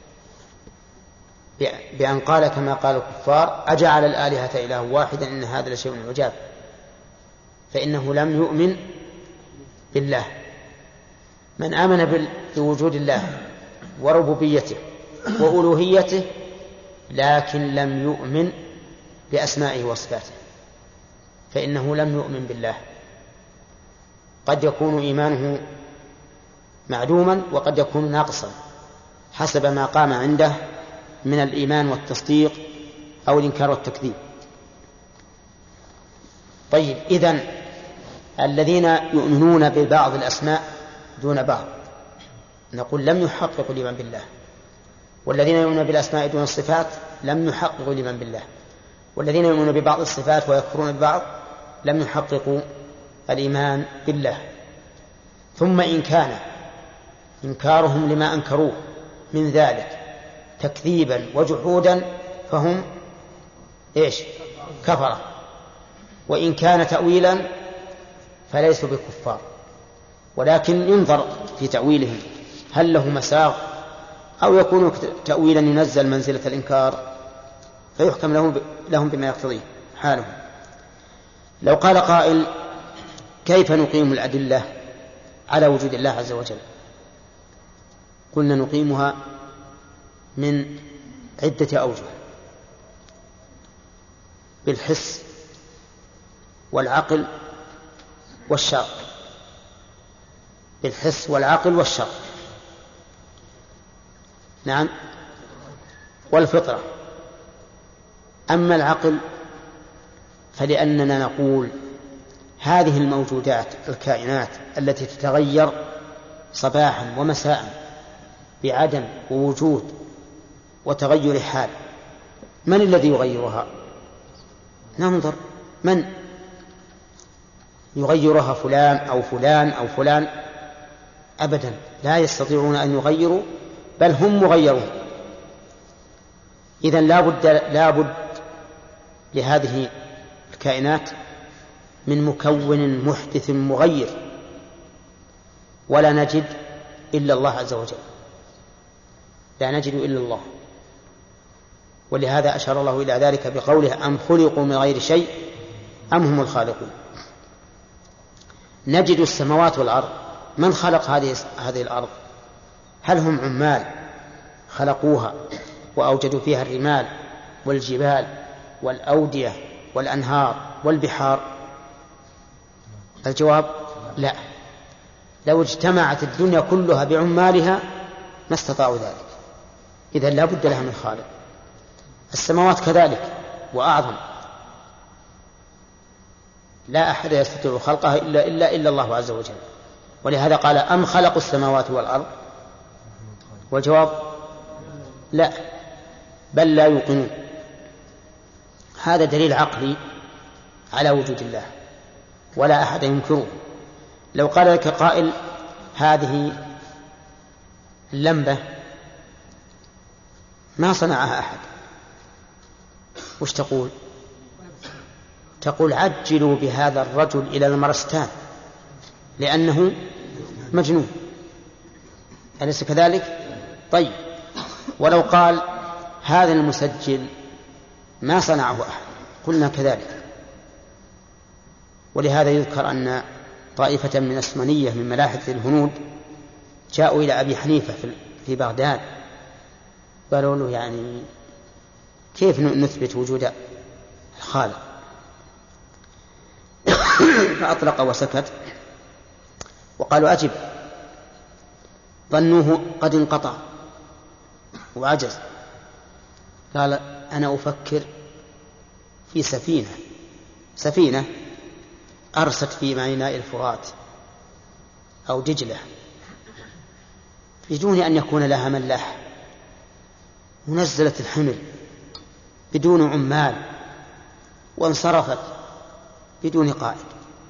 بأن قال كما قال الكفار أجعل الآلهة إله واحدا إن هذا لشيء عجاب، فإنه لم يؤمن بالله. من آمن بوجود الله وربوبيته وألوهيته لكن لم يؤمن بأسمائه وصفاته فإنه لم يؤمن بالله. قد يكون إيمانه معدوما وقد يكون ناقصا حسب ما قام عنده من الإيمان والتصديق أو الإنكار والتكذيب. طيب، إذن الذين يؤمنون ببعض الأسماء دون بعض نقول لم يحققوا الإيمان بالله، والذين يؤمنون بالأسماء دون الصفات لم يحققوا الإيمان بالله، والذين يؤمنون ببعض الصفات ويكفرون ببعض لم يحققوا الإيمان بالله. ثم إن كان إنكارهم لما أنكروه من ذلك تكذيبا وجحودا فهم إيش؟ كفرة. وإن كان تأويلا فليسوا بكفار، ولكن ينظر في تأويلهم هل له مساغ أو يكون تأويلا ينزل منزلة الإنكار فيحكم لهم, لهم بما يقتضيه حالهم. لو قال قائل كيف نقيم الأدلة على وجود الله عز وجل؟ قلنا نقيمها من عدة أوجه: بالحس والعقل والشرع. بالحس والعقل والشرع، نعم، والفطرة. أما العقل فلأننا نقول هذه الموجودات الكائنات التي تتغير صباحا ومساء بعدم ووجود وتغير حال، من الذي يغيرها؟ ننظر من يغيرها، فلان أو فلان أو فلان؟ أبدا، لا يستطيعون أن يغيروا، بل هم مغيرون. إذن لا بد لا بد لهذه الكائنات من مكون محدث مغير، ولا نجد إلا الله عز وجل، لا نجد إلا الله. ولهذا أشار الله إلى ذلك بقوله أم خلقوا من غير شيء أم هم الخالقون. نجد السماوات والأرض، من خلق هذه هذه الأرض؟ هل هم عمال خلقوها وأوجدوا فيها الرمال والجبال والأودية والأنهار والبحار؟ الجواب لا. لو اجتمعت الدنيا كلها بعمالها ما استطاعوا ذلك، إذن لا بد لها من خالق. السماوات كذلك وأعظم، لا أحد يستطيع خلقها إلا, إلا, إلا الله عز وجل. ولهذا قال أم خلقوا السماوات والأرض؟ والجواب لا، بل لا يوقنون. هذا دليل عقلي على وجود الله ولا أحد ينكره. لو قال لك قائل هذه اللمبة ما صنعها أحد، وش تقول؟ تقول عجلوا بهذا الرجل إلى المرستان لأنه مجنون، أليس كذلك؟ طيب، ولو قال هذا المسجل ما صنعه أحد، قلنا كذلك. ولهذا يذكر أن طائفة من السمنية من ملاحدة الهنود جاءوا إلى أبي حنيفة في بغداد، قالوا له يعني كيف نثبت وجود الخالق؟ فأطلق وسكت، وقالوا أجب. ظنوه قد انقطع وعجز. قال أنا أفكر في سفينة سفينة أرست في ميناء الفرات أو دجلة بدون أن يكون لها ملاح، ونزلت الحمل بدون عمال وانصرفت بدون قائد.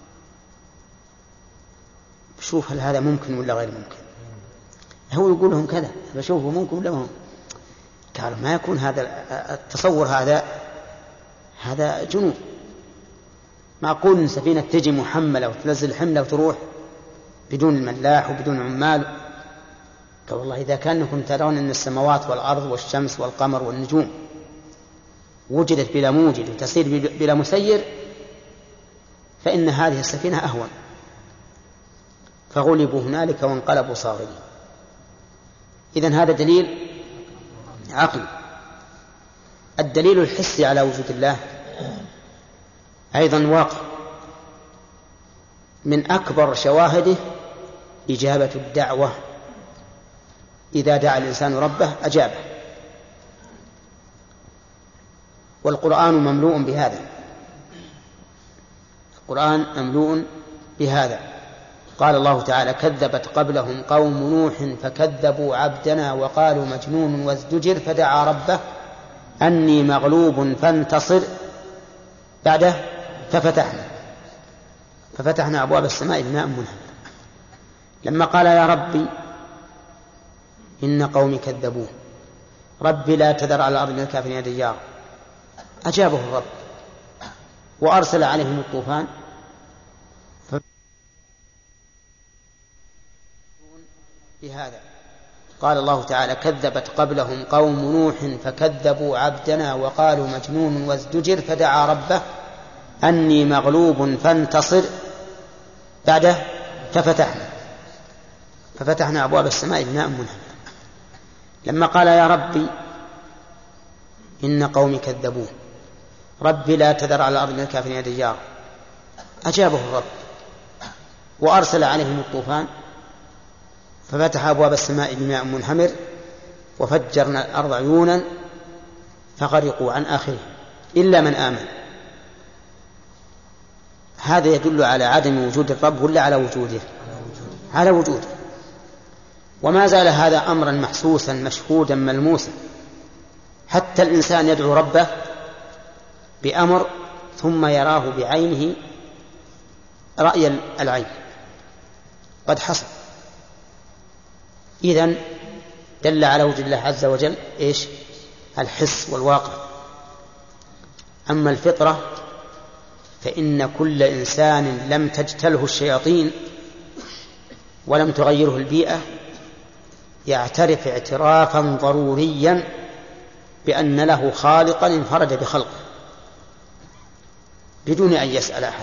شوف هل هذا ممكن ولا غير ممكن؟ هو يقول لهم كذا، فشوفوا ممكن ولا ممكن؟ قالوا ما يكون هذا التصور هذا هذا جنون. معقول إن سفينة تجي محملة وتنزل حملة وتروح بدون الملاح وبدون عمال؟ قال والله إذا كانكم ترون أن السماوات والأرض والشمس والقمر والنجوم وجدت بلا موجد وتسير بلا مسير فإن هذه السفينة أهون. فغلبوا هنالك وانقلبوا صاغرين. إذن هذا دليل عقلي. الدليل الحسي على وجود الله أيضا واقع. من أكبر شواهده إجابة الدعوة، إذا دعا الإنسان ربه أجابه، والقرآن مملوء بهذا. القرآن مملوء بهذا. قال الله تعالى: كذبت قبلهم قوم نوح فكذبوا عبدنا وقالوا مجنون وازدجر فدعا ربه أني مغلوب فانتصر بعده ففتحنا ففتحنا أبواب السماء بماء منهمر. لما قال يا ربي إن قومي كذبوه ربي لا تذر على الأرض من الكافرين ديارا، أجابه الرب وأرسل عليهم الطوفان بهذا. قال الله تعالى: كذبت قبلهم قوم نوح فكذبوا عبدنا وقالوا مجنون وازدجر فدعا ربه أني مغلوب فانتصر بعده ففتحنا ففتحنا أبواب السماء بماء منهمر. لما قال يا ربي إن قومي كذبوه ربي لا تذر على الأرض من الكافرين ديارا، أجابه الرب وأرسل عليهم الطوفان ففتح أبواب السماء بماء منهمر وفجرنا الأرض عيونا فغرقوا عن آخره إلا من آمن. هذا يدل على عدم وجود الرب ولا على وجوده؟ على وجوده. وما زال هذا أمرا محسوسا مشهودا ملموسا، حتى الإنسان يدعو ربه بأمر ثم يراه بعينه رأي العين قد حصل. إذن دل على وجود الله عز وجل إيش؟ الحس والواقع. أما الفطرة فإن كل إنسان لم تجتله الشياطين ولم تغيره البيئة يعترف اعترافا ضروريا بأن له خالقا انفرد بخلقه بدون أن يسأل أحد.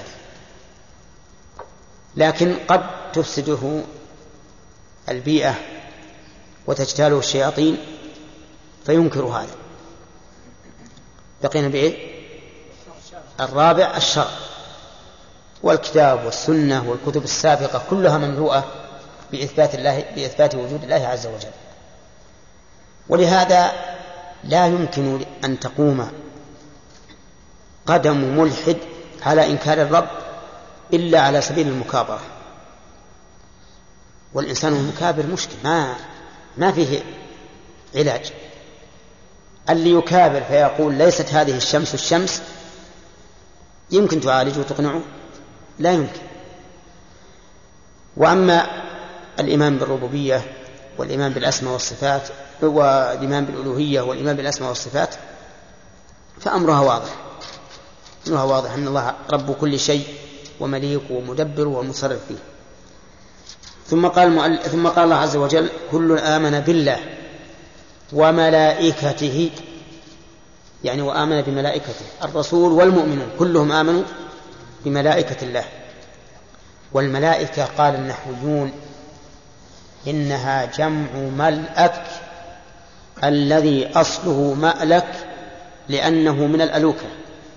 لكن قد تفسده البيئة وتجتاله الشياطين فينكر هذا. بقينا بإيه؟ الرابع الشرع، والكتاب والسنة والكتب السابقة كلها مملوءة بإثبات الله بإثبات وجود الله عز وجل. ولهذا لا يمكن أن تقوم قدم ملحد على إنكار الرب إلا على سبيل المكابرة، والإنسان المكابر مشكل ما ما فيه علاج. اللي يكابر فيقول ليست هذه الشمس الشمس يمكن تعالجه وتقنعه؟ لا يمكن. وأما الإيمان بالربوبية والإيمان بالأسماء والصفات والإيمان بالألوهية والإيمان بالأسماء والصفات فأمرها واضح، أمرها واضح أن الله رب كل شيء ومليك ومدبر ومصرف فيه. ثم قال ثم قال الله عز وجل: كل آمن بالله وملائكته، يعني وآمن بملائكته. الرسول والمؤمنون كلهم آمنوا بملائكة الله. والملائكة قال النحويون إنها جمع ملأك الذي أصله مألك لأنه من الألوكة.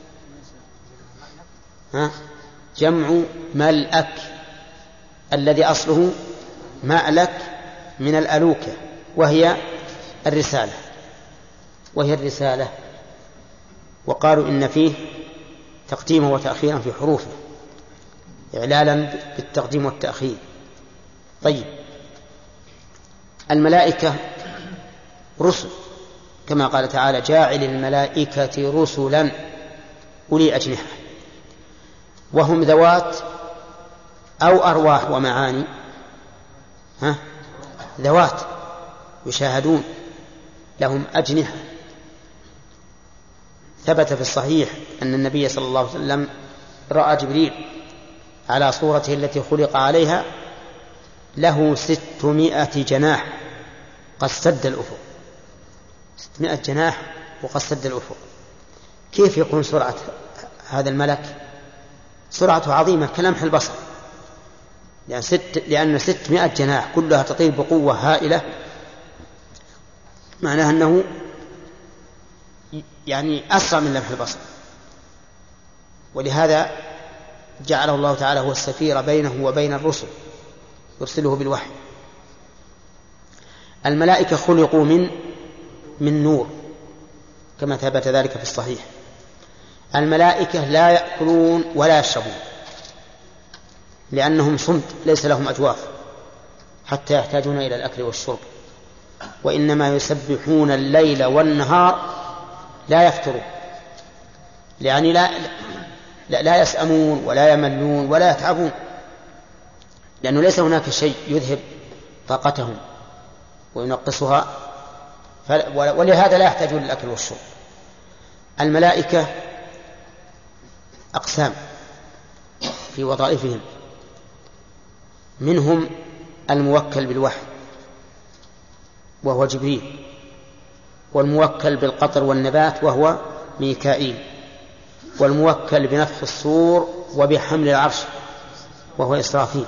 ها؟ جمع ملأك الذي أصله مألك من الألوكة وهي الرسالة وهي الرسالة وقالوا إن فيه تقديما وتأخيرا في حروفه إعلالا بالتقديم والتأخير. طيب، الملائكة رسل كما قال تعالى: جاعل الملائكة رسلا أولي أجنحة، وهم ذوات أو أرواح ومعاني. ها؟ ذوات يشاهدون، لهم أجنحة ثبت في الصحيح أن النبي صلى الله عليه وسلم رأى جبريل على صورته التي خلق عليها له ستمائة جناح قد سد الأفق. ستمائة جناح وقد سد الأفق. كيف يكون سرعة هذا الملك؟ سرعته عظيمة كلمح البصر، لأن, ست لأن ستمائة جناح كلها تطير بقوة هائلة، معناها أنه يعني أسرع من لمح البصر. ولهذا جعله الله تعالى هو السفير بينه وبين الرسل، يرسله بالوحي. الملائكة خلقوا من من نور كما ثبت ذلك في الصحيح. الملائكة لا يأكلون ولا يشربون لأنهم صمت، ليس لهم أجواف حتى يحتاجون إلى الأكل والشرب، وإنما يسبحون الليل والنهار لا يفترون، يعني لا, لا, لا يسأمون ولا يملون ولا يتعبون، لأنه ليس هناك شيء يذهب طاقتهم وينقصها، ولهذا لا يحتاجون للأكل والشرب. الملائكة أقسام في وظائفهم، منهم الموكل بالوحي وهو جبريل، والموكل بالقطر والنبات وهو ميكائيل، والموكل بنفخ الصور وبحمل العرش وهو إسرافيل،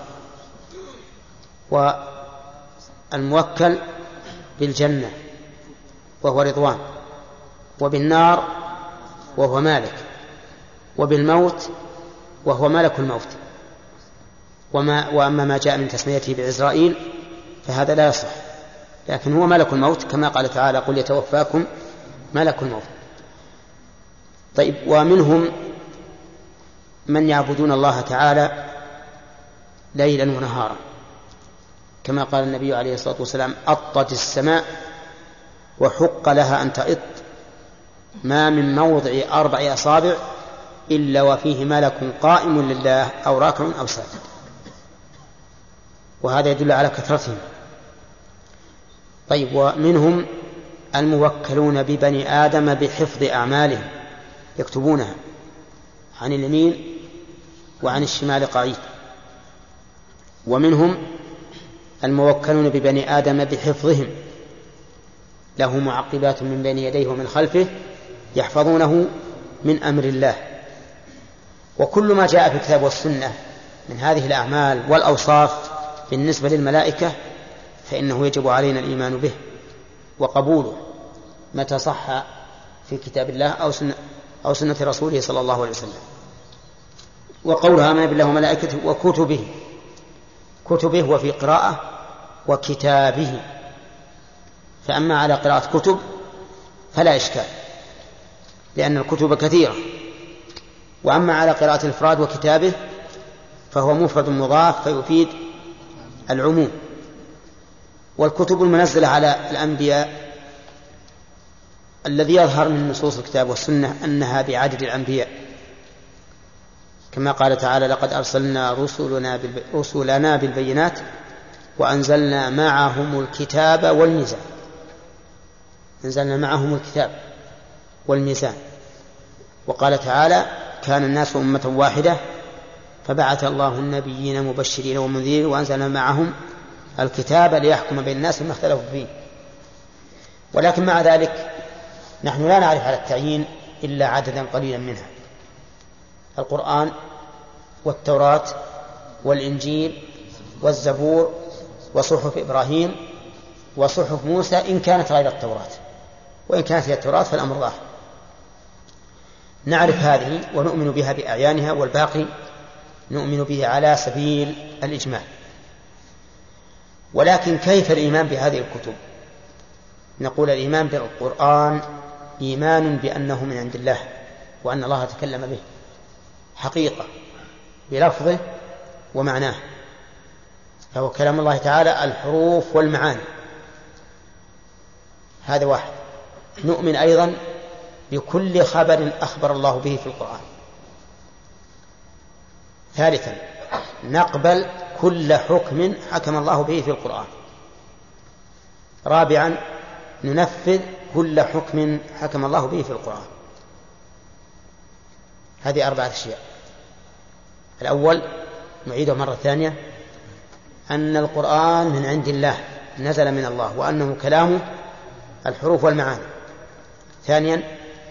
والموكل بالجنة وهو رضوان، وبالنار وهو مالك، وبالموت وهو ملك الموت. وما وأما ما جاء من تسميته بعزرائيل فهذا لا يصح، لكن هو ملك الموت كما قال تعالى قل يتوفاكم ملك الموت. طيب، ومنهم من يعبدون الله تعالى ليلا ونهارا، كما قال النبي عليه الصلاة والسلام أطت السماء وحق لها أن تئط، ما من موضع أربع أصابع إلا وفيه ملك قائم لله أو راكع أو ساجد. وهذا يدل على كثرتهم. طيب، ومنهم الموكلون ببني آدم بحفظ أعمالهم، يكتبونها عن اليمين وعن الشمال قعيد. ومنهم الموكلون ببني آدم بحفظهم، له معقبات من بين يديه ومن خلفه يحفظونه من أمر الله. وكل ما جاء في الكتاب والسنة من هذه الأعمال والأوصاف بالنسبة للملائكة فإنه يجب علينا الإيمان به وقبوله متى صح في كتاب الله أو سنة, أو سنة رسوله صلى الله عليه وسلم. وقولها آمن بالله وملائكته وكتبه، كتبه وفي قراءة وكتابه، فأما على قراءة كتب فلا إشكال لأن الكتب كثيرة، وأما على قراءة الإفراد وكتابه فهو مفرد مضاف فيفيد العموم. والكتب المنزلة على الأنبياء الذي يظهر من نصوص الكتاب والسنة أنها بعدد الأنبياء، كما قال تعالى لقد أرسلنا رسلنا, رسلنا بالبينات وأنزلنا معهم الكتاب والميزان. أنزلنا معهم الكتاب والميزان. وقال تعالى كان الناس أمة واحدة فبعث الله النبيين مبشرين ومنذرين وأنزلنا معهم الكتاب ليحكم بين الناس فيما اختلفوا فيه. ولكن مع ذلك نحن لا نعرف على التعيين إلا عددا قليلا منها: القرآن والتوراة والإنجيل والزبور وصحف إبراهيم وصحف موسى إن كانت غير التوراة، وإن كانت هي التوراة فالأمر واحد. نعرف هذه ونؤمن بها بأعيانها، والباقي نؤمن به على سبيل الإجمال. ولكن كيف الإيمان بهذه الكتب؟ نقول الإيمان بالقرآن إيمان بأنه من عند الله وأن الله تكلم به حقيقة بلفظه ومعناه، فهو كلام الله تعالى الحروف والمعاني، هذا واحد. نؤمن أيضا بكل خبر أخبر الله به في القرآن. ثالثا نقبل كل حكم حكم الله به في القرآن. رابعا ننفذ كل حكم حكم الله به في القرآن. هذه أربعة أشياء. الأول نعيده مرة ثانية، أن القرآن من عند الله نزل من الله وأنه كلامه الحروف والمعاني. ثانيا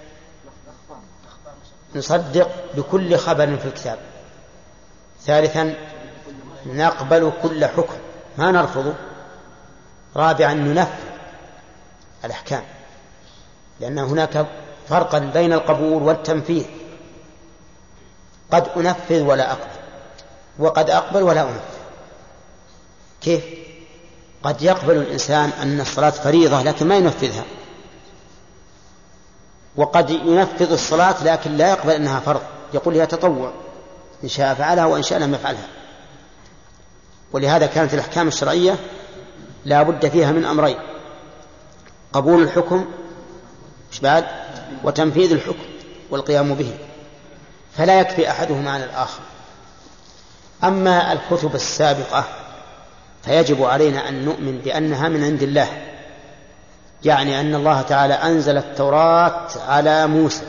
نصدق بكل خبر في الكتاب. ثالثا نقبل كل حكم ما نرفضه. رابعا ننفذ الأحكام، لأن هناك فرقا بين القبول والتنفيذ. قد أنفذ ولا أقبل، وقد أقبل ولا أنفذ. كيف؟ قد يقبل الإنسان أن الصلاة فريضة لكن ما ينفذها، وقد ينفذ الصلاة لكن لا يقبل أنها فرض، يقول هي تطوع، إن شاء فعلها وإن شاء لم يفعلها. ولهذا كانت الأحكام الشرعية لا بد فيها من أمرين: قبول الحكم مش بعد وتنفيذ الحكم والقيام به، فلا يكفي أحدهما عن الآخر. أما الكتب السابقة فيجب علينا أن نؤمن بأنها من عند الله، يعني أن الله تعالى أنزل التوراة على موسى،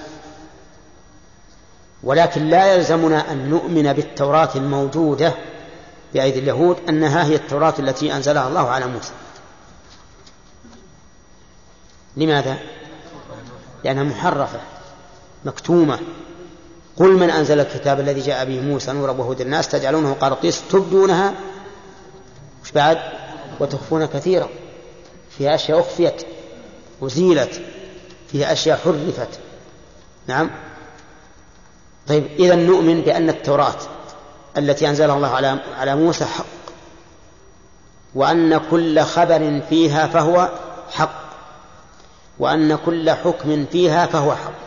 ولكن لا يلزمنا أن نؤمن بالتوراة الموجودة بأيدي اليهود أنها هي التوراة التي أنزلها الله على موسى. لماذا؟ لأنها محرفة مكتومة. قل من أنزل الكتاب الذي جاء به موسى نورا وهدى للناس تجعلونه قراطيس تبدونها مش بعد وتخفون كثيرا، فيها أشياء أخفيت وزيلت، فيها أشياء حرفت. نعم. طيب إذا نؤمن بأن التوراة التي أنزلها الله على على موسى حق، وأن كل خبر فيها فهو حق، وأن كل حكم فيها فهو حق.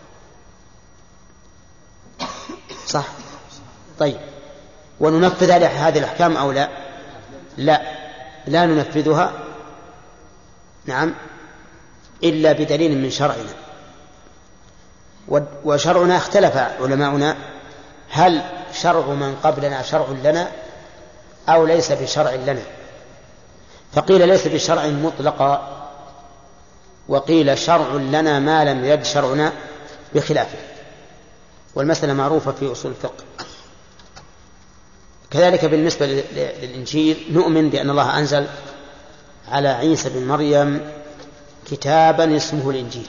صح؟ طيب وننفذ هذه الأحكام أو لا؟ لا لا ننفذها نعم إلا بدليل من شرعنا. وشرعنا اختلف علماؤنا هل شرع من قبلنا شرع لنا أو ليس بشرع لنا، فقيل ليس بشرع مطلقا، وقيل شرع لنا ما لم يرد شرعنا بخلافه، والمسألة معروفة في أصول الفقه. كذلك بالنسبة للإنجيل نؤمن بأن الله أنزل على عيسى بن مريم كتابا اسمه الإنجيل،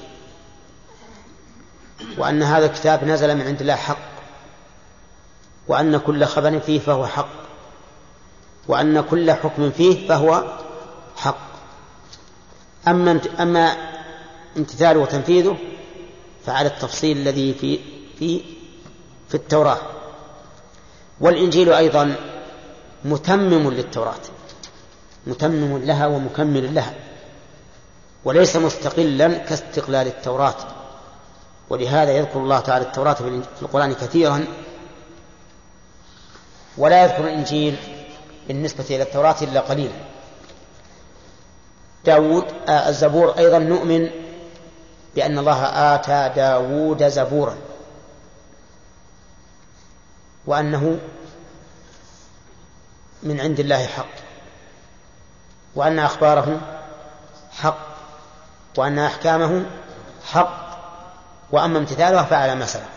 وأن هذا الكتاب نزل من عند الله حق، وأن كل خبر فيه فهو حق، وأن كل حكم فيه فهو حق. أما أما امتثاله وتنفيذه فعلى التفصيل الذي في في في التوراة. والإنجيل أيضا متمم للتوراة، متمم لها ومكمل لها، وليس مستقلا كاستقلال التوراة. ولهذا يذكر الله تعالى التوراة في القرآن كثيرا، ولا يذكر الإنجيل بالنسبة إلى التوراة إلا قليلا. داود آه الزبور أيضا نؤمن بأن الله آتى داود زبورا، وأنه من عند الله حق، وأن أخباره حق، وأن أحكامه حق، وأما امتثاله فعلى ما سبق.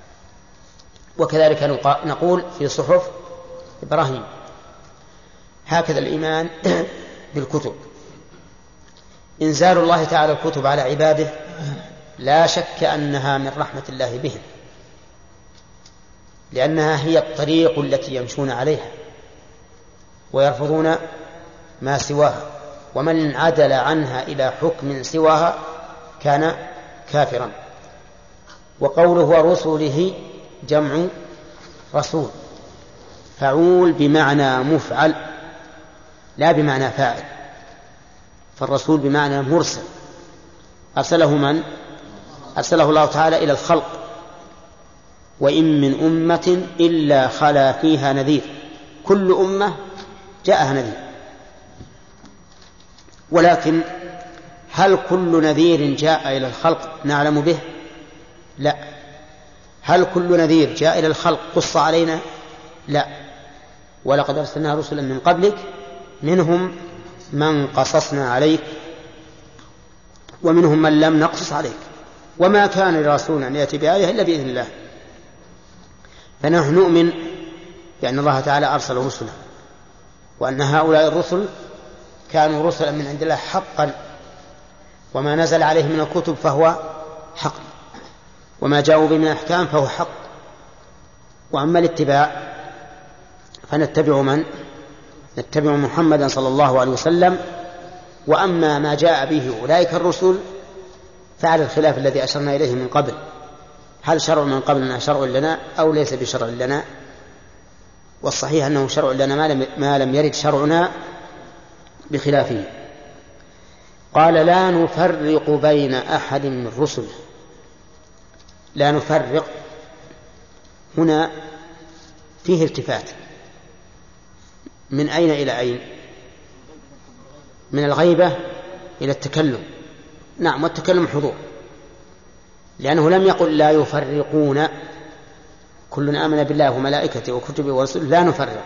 وكذلك نقول في صحف إبراهيم. هكذا الإيمان بالكتب. إنزال الله تعالى الكتب على عباده لا شك أنها من رحمة الله بهم، لأنها هي الطريق التي يمشون عليها ويرفضون ما سواها، ومن عدل عنها إلى حكم سواها كان كافرا. وقوله ورسله جمع رسول، فعول بمعنى مفعل لا بمعنى فاعل، فالرسول بمعنى مرسل. أرسله من؟ أرسله الله تعالى إلى الخلق. وإن من أمة إلا خلا فيها نذير، كل أمة جاءها نذير. ولكن هل كل نذير جاء إلى الخلق نعلم به؟ لا. هل كل نذير جاء إلى الخلق قص علينا؟ لا. ولقد أرسلنا رسلا من قبلك منهم من قصصنا عليك ومنهم من لم نقصص عليك، وما كان لرسول أن يأتي بآية إلا بإذن الله. فنحن نؤمن بأن الله تعالى أرسل رسلا، وأن هؤلاء الرسل كانوا رسلا من عند الله حقا، وما نزل عليه من الكتب فهو حق، وما جاءوا به من الأحكام فهو حق. وأما الاتباع فنتبع من؟ نتبع محمدا صلى الله عليه وسلم. وأما ما جاء به أولئك الرسل فعلى الخلاف الذي أشرنا إليه من قبل، هل شرع من قبلنا شرع لنا أو ليس بشرع لنا؟ والصحيح أنه شرع لنا ما لم يرد شرعنا بخلافه. قال لا نفرق بين أحد من رسله. لا نفرق هنا فيه التفات، من أين إلى أين؟ من الغيبة إلى التكلم. نعم، والتكلم حضور، لأنه لم يقل لا يفرقون، كل آمن بالله وملائكته وكتبه ورسله لا نفرق.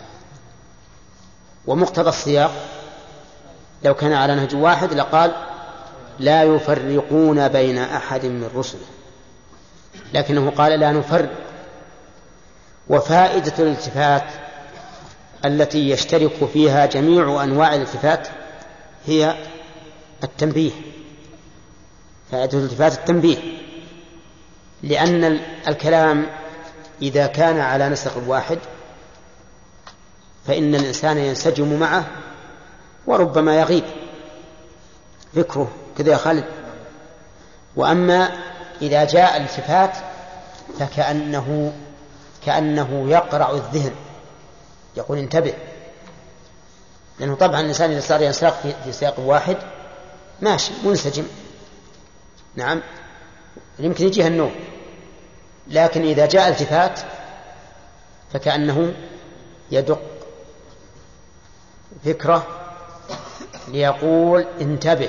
ومقتضى السياق لو كان على نهج واحد لقال لا يفرقون بين أحد من رسله، لكنه قال لا نفرق. وفائدة الالتفات التي يشترك فيها جميع أنواع الالتفات هي التنبيه. فائدة الالتفات التنبيه، لأن الكلام إذا كان على نسق واحد فإن الإنسان ينسجم معه وربما يغيب فكره كذا يا خالد. وأما إذا جاء الالتفات فكأنه كأنه يقرع الذهن، يقول انتبه، لأنه طبعا الإنسان إذا صار ينساق في سياق واحد ماشي منسجم، نعم يمكن يجيها النوم، لكن إذا جاء التفات فكأنه يدق فكرة ليقول انتبه.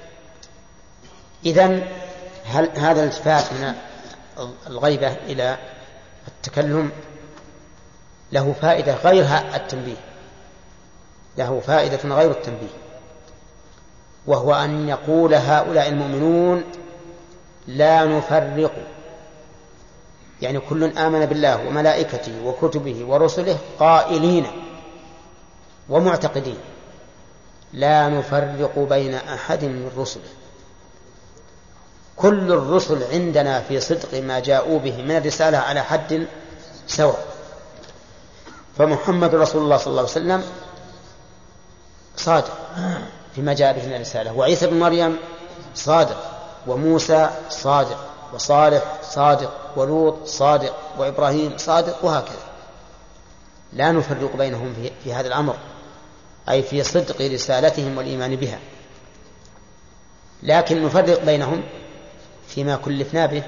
إذن هل هذا الالتفات من الغيبة إلى التكلم له فائدة غير التنبيه، له فائدة غير التنبيه، وهو أن يقول هؤلاء المؤمنون لا نفرق، يعني كل آمن بالله وملائكته وكتبه ورسله قائلين ومعتقدين لا نفرق بين أحد من رسله. كل الرسل عندنا في صدق ما جاءوا به من الرسالة على حد سواء، فمحمد رسول الله صلى الله عليه وسلم صادق فيما جاء به من الرسالة، وعيسى بن مريم صادق، وموسى صادق، وصالح صادق، ولوط صادق، وإبراهيم صادق، وهكذا. لا نفرق بينهم في, في هذا الأمر، أي في صدق رسالتهم والإيمان بها، لكن نفرق بينهم فيما كلفنا به،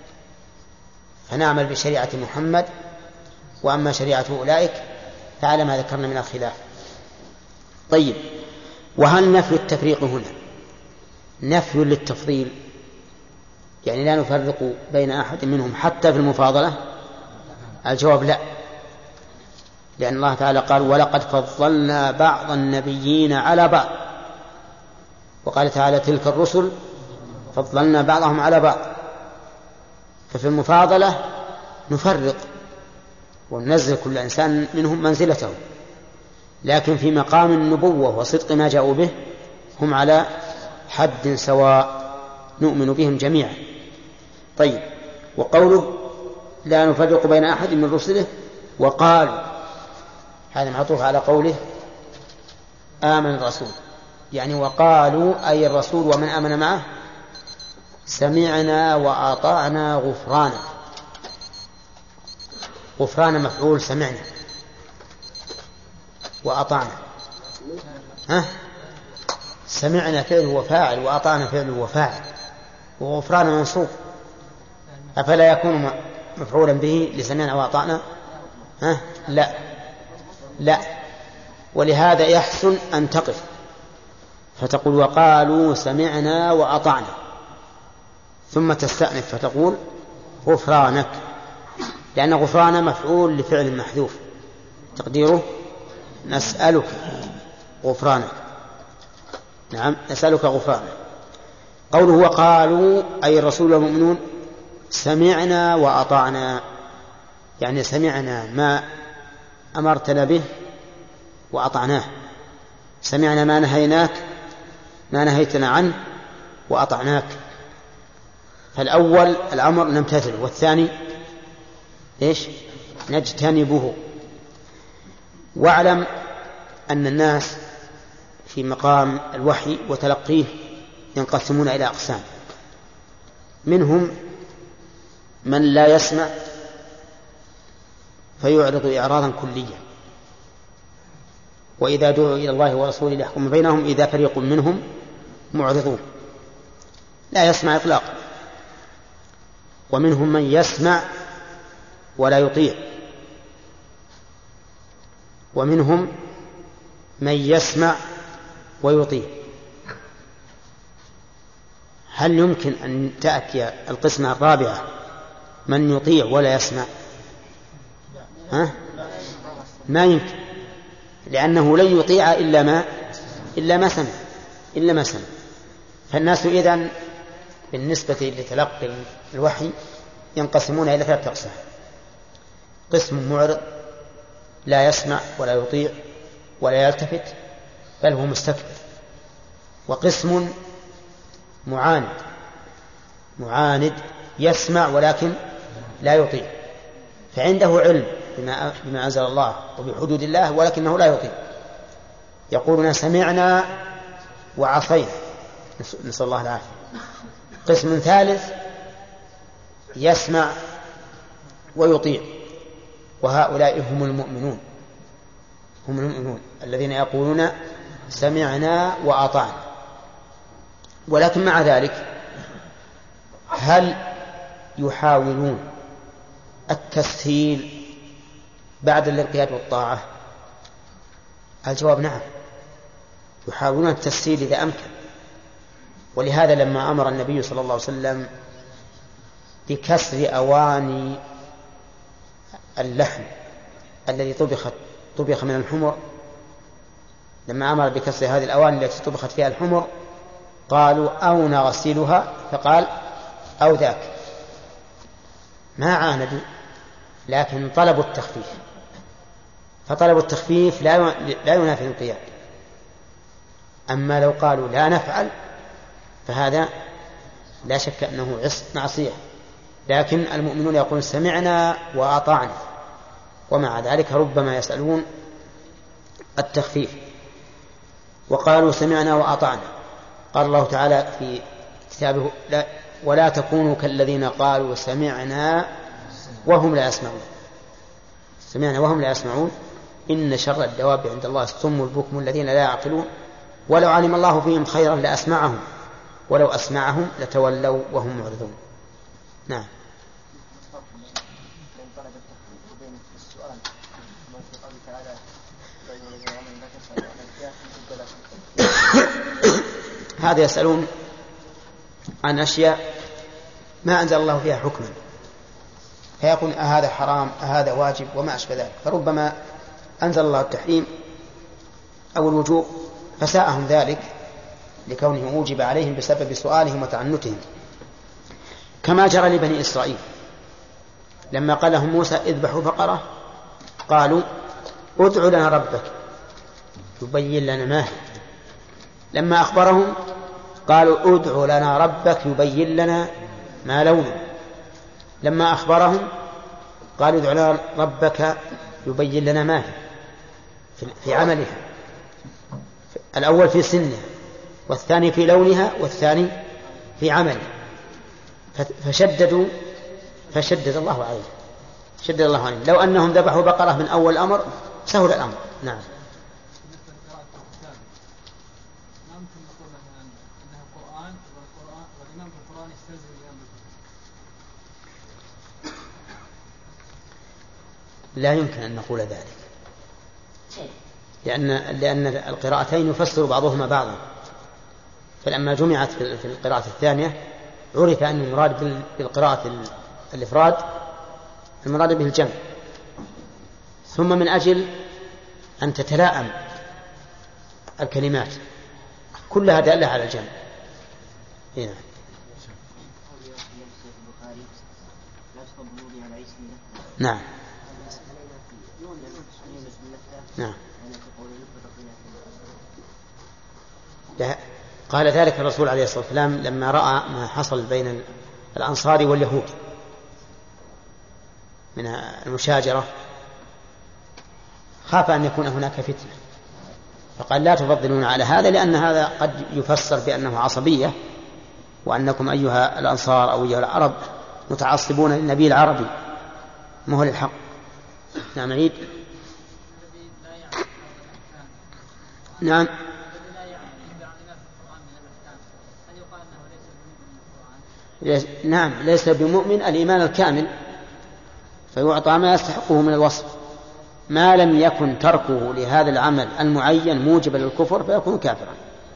فنعمل بشريعة محمد، وأما شريعة أولئك فعلى ما ذكرنا من الخلاف. طيب، وهل نفي التفريق هنا نفي للتفضيل؟ يعني لا نفرق بين أحد منهم حتى في المفاضلة؟ الجواب لا، لأن الله تعالى قال ولقد فضلنا بعض النبيين على بعض، وقال تعالى تلك الرسل فضلنا بعضهم على بعض. ففي المفاضلة نفرق وننزل كل إنسان منهم منزلته، لكن في مقام النبوة وصدق ما جاءوا به هم على حد سواء نؤمن بهم جميعا. طيب، وقوله لا نفرق بين أحد من رسله وقالوا، هذا معطوف على قوله آمن الرسول، يعني وقالوا أي الرسول ومن آمن معه سمعنا وأطعنا غفرانا. غفرانا مفعول سمعنا، وأطعنا ها سمعنا فعل وفاعل، وأطعنا فعل وفاعل، وغفرانا منصوب، أفلا يكون مفعولا به لسمعنا وأطعنا؟ ها لا لا، ولهذا يحسن أن تقف فتقول وقالوا سمعنا وأطعنا، ثم تستأنف فتقول غفرانك، لأن غفران مفعول لفعل محذوف تقديره نسألك غفرانك. نعم، نسألك غفرانك. قوله وقالوا أي الرسول والمؤمنون سمعنا وأطعنا، يعني سمعنا ما أمرتنا به وأطعناه، سمعنا ما نهيناك ما نهيتنا عنه وأطعناك. فالأول الأمر نمتثله، والثاني إيش؟ نجتنبه. واعلم أن الناس في مقام الوحي وتلقيه ينقسمون إلى أقسام. منهم من لا يسمع فيعرض إعراضا كليا، وإذا دعوا إلى الله ورسوله ليحكم بينهم إذا فريق منهم معرضون، لا يسمع إطلاقا. ومنهم من يسمع ولا يطيع، ومنهم من يسمع ويطيع. هل يمكن أن تأتي القسمة الرابعة من يطيع ولا يسمع؟ ها؟ ما يمكن، لأنه لن يطيع إلا ما إلا ما سمع إلا ما سمع. فالناس إذن بالنسبة لتلقي الوحي ينقسمون إلى ثلاثة أقسام: قسم معرض لا يسمع ولا يطيع ولا يلتفت بل هو مستكبر، وقسم معاند معاند يسمع ولكن لا يطيع، فعنده علم بما, بما أنزل الله وبحدود الله ولكنه لا يطيع، يقولون سمعنا وعصينا، نسأل الله العافية. قسم ثالث يسمع ويطيع، وهؤلاء هم المؤمنون هم المؤمنون الذين يقولون سمعنا وأطعنا. ولكن مع ذلك هل يحاولون التسهيل بعد الانقياد والطاعة؟ الجواب نعم، يحاولون التسهيل إذا أمكن. ولهذا لما أمر النبي صلى الله عليه وسلم بكسر أواني اللحم الذي طبخت طبخ من الحمر، لما أمر بكسر هذه الأواني التي طبخت فيها الحمر قالوا أو نغسلها، فقال أو ذاك. ما عاندوا لكن طلبوا التخفيف، فطلبوا التخفيف لا ينافي الانقياد. أما لو قالوا لا نفعل فهذا لا شك أنه معصية، لكن المؤمنون يقولون سمعنا وأطعنا، ومع ذلك ربما يسألون التخفيف. وقالوا سمعنا وأطعنا، قال الله تعالى في كتابه لا ولا تكونوا كالذين قالوا سمعنا وهم لا يسمعون. سمعنا وهم لا يسمعون إن شر الدواب عند الله الصم البكم الذين لا يعقلون ولو علم الله فيهم خيرا لأسمعهم ولو أسمعهم لتولوا وهم معرضون. نعم. هذا يسألون عن أشياء ما أنزل الله فيها حكما، فيقول أهذا حرام أهذا واجب وما أشبه ذلك، فربما أنزل الله التحريم أو الوجوب فساءهم ذلك لكونه موجب عليهم بسبب سؤالهم وتعنتهم، كما جرى لبني إسرائيل لما قال لهم موسى اذبحوا بقرة قالوا ادع لنا ربك يبين لنا ما هي، لما أخبرهم قالوا ادع لنا ربك يبين لنا ما لونه، لما أخبرهم قالوا ادع لنا ربك يبين لنا ما هي في عملها، الأول في سنها والثاني في لونها والثاني في عملها، فشددوا فشدد الله عليه شدد الله عليه. لو أنهم ذبحوا بقرة من أول الأمر سهل الأمر. نعم. لا يمكن أن نقول ذلك، لأن لأن القراءتين يفسر بعضهما بعضا، فلما جمعت في القراءة الثانية عرف أن المراد بالقراءة الإفراد المراد به الجمع، ثم من أجل أن تتلائم الكلمات كلها دالة على الجمع. هنا. نعم. نعم. قال ذلك الرسول عليه الصلاة والسلام لما رأى ما حصل بين الأنصار واليهود من المشاجرة، خاف أن يكون هناك فتنة، فقال لا تفضلون على هذا، لأن هذا قد يفسر بأنه عصبية، وأنكم أيها الأنصار أو أيها العرب متعصبون للنبي العربي ما هو للحق. نعم عيد. نعم نعم ليس بمؤمن الإيمان الكامل، فيعطى ما يستحقه من الوصف، ما لم يكن تركه لهذا العمل المعين موجبا للكفر فيكون كافرا.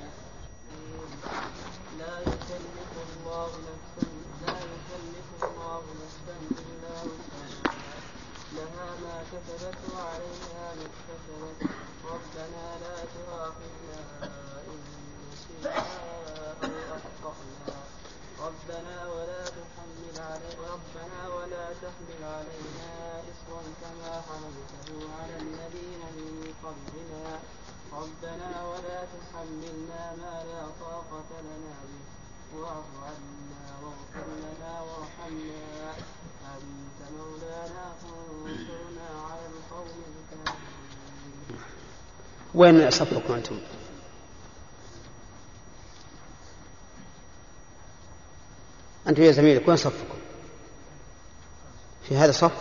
ربنا ولا تحملنا ما لا طاقة لنا به واعف عنا واغفر لنا وارحمنا أنت مولانا فانصرنا على القوم الكافرين. وين صفكم أنتم؟ أنتم يا زميلك وين صفكم؟ في هذا الصف؟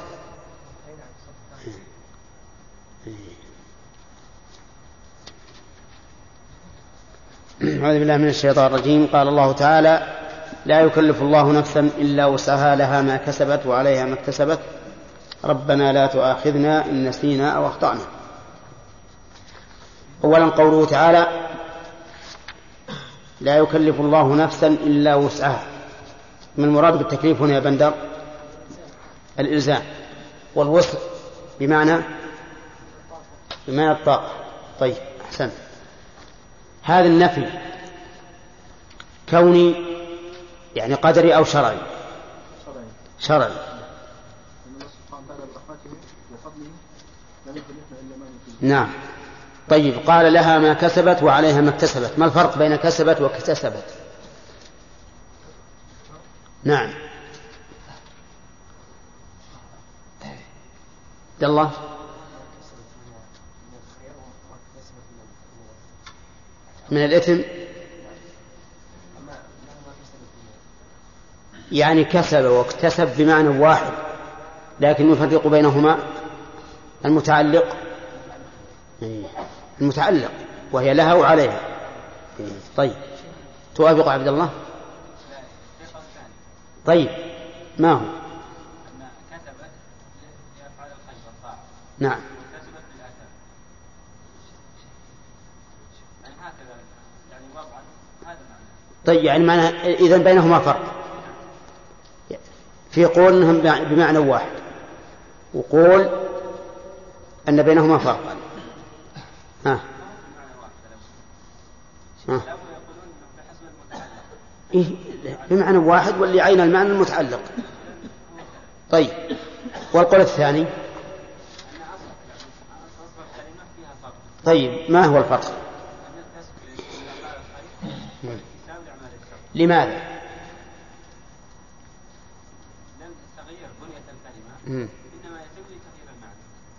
أعوذ بالله من الشيطان الرجيم. قال الله تعالى: لا يكلف الله نفسا إلا وسعها لها ما كسبت وعليها ما اكتسبت ربنا لا تؤاخذنا إن نسينا أو أخطأنا. أولا قوله تعالى: لا يكلف الله نفسا إلا وسعها، من المراد بالتكليف هنا يا بندر الإلزام، والوسع بمعنى بمعنى الطاقة. طيب أحسنت. هذا النفي كوني يعني قدري أو شرعي؟ شرعي. نعم. طيب قال لها ما كسبت وعليها ما اكتسبت، ما الفرق بين كسبت واكتسبت؟ نعم عبد الله. من الإثم يعني كسب واكتسب بمعنى واحد، لكن يفرق بينهما المتعلق المتعلق وهي لها وعليها. طيب توافق عبد الله؟ طيب ما هو؟ نعم. طيب يعني معنى إذن بينهما فرق، في قول أنهم بمعنى واحد، وقول أن بينهما فرقا. ها ها إيه بمعنى واحد واللي عين المعنى المتعلق. طيب والقول الثاني؟ طيب ما هو الفرق؟ لماذا؟ لم تتغير بنية الكلمة، إنما يتم لتغيير المعنى.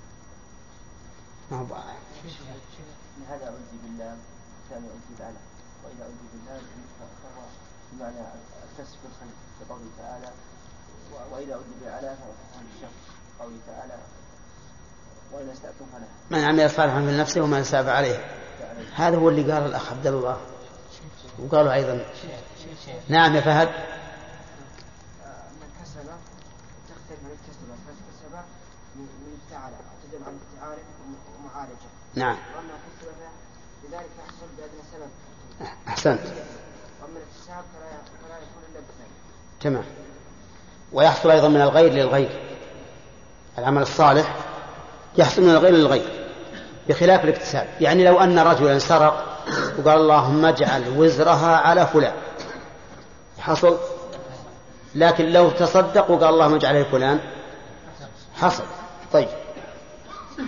ما هو بقى هذا أعوذ بالله ثاني أعوذ بالله، وإذا أعوذ بالله فهو بمعنى الكسب الخير كقوله تعالى، وإذا أعوذ بالله فهو الشر قوله تعالى وإن استأتم فلا من عمل صالحا من نفسه وما انساب عليه. هذا هو اللي قال الأخ عبد الله، وقالوا أيضا. نعم يا فهد. من كسب تختلف من الكسب، فالكسب من افتعل تدل على افتعال ومعالجة. نعم. وأما كسب لذلك يحصل بأدنى سبب. أحسنت. وأما الاكتساب فلا يكون إلا بسبب. تمام. ويحصل أيضا من الغير للغير، العمل الصالح يحصل من الغير للغير بخلاف الاكتساب. يعني لو أن رجلا سرق وقال اللهم اجعل وزرها على فلان حصل، لكن لو تصدق وقال اللهم اجعله فلان حصل. طيب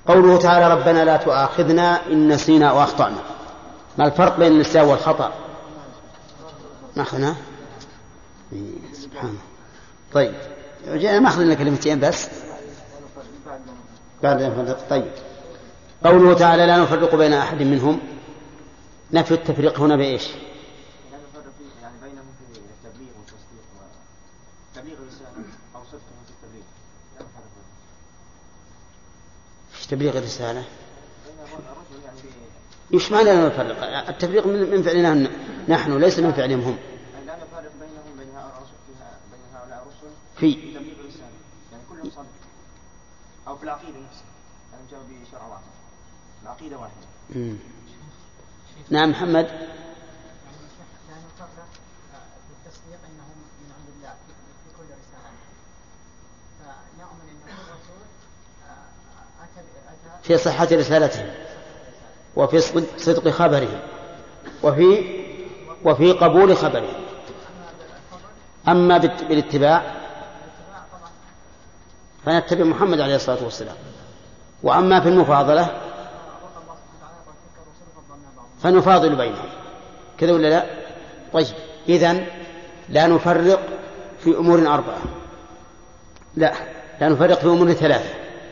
قوله تعالى ربنا لا تؤاخذنا إن نسينا أو أخطأنا، ما الفرق بين النسيان والخطأ؟ ما أخذنا سبحان الله. طيب ما أخذنا كلمتين بس بعد نفرق. طيب قوله تعالى لا نفرق بين أحد منهم، نفي التفريق هنا بإيش؟ لا نفرق يعني بينهم في التبليغ والتصديق وتبليغ الرسالة أو صدق في التبليغ، لا نفرق في تبليغ الرسالة. إيش معنى لا نفرق؟ التفريق من فعلنا نحن ليس من فعلهم هم. لا نفرق بينهم بين هؤلاء الرسل في تبليغ الرسالة، يعني كلهم صادق، أو في العقيدة نفسها، يعني جاءوا بشرع واحد، العقيدة واحدة. مم. نعم محمد. لا نفرق في التصديق أنهم من عند الله في كل رسالة، فنؤمن أن كل رسول أتى في صحة رسالتهم وفي صدق خبرهم وفي وفي قبول خبرهم. أما بالاتباع فنتبع محمد عليه الصلاة والسلام، وأما في المفاضلة فنفاضل بينهم، كذا ولا لا؟ طيب إذن لا نفرق في أمور أربعة، لا لا نفرق في أمور ثلاثة: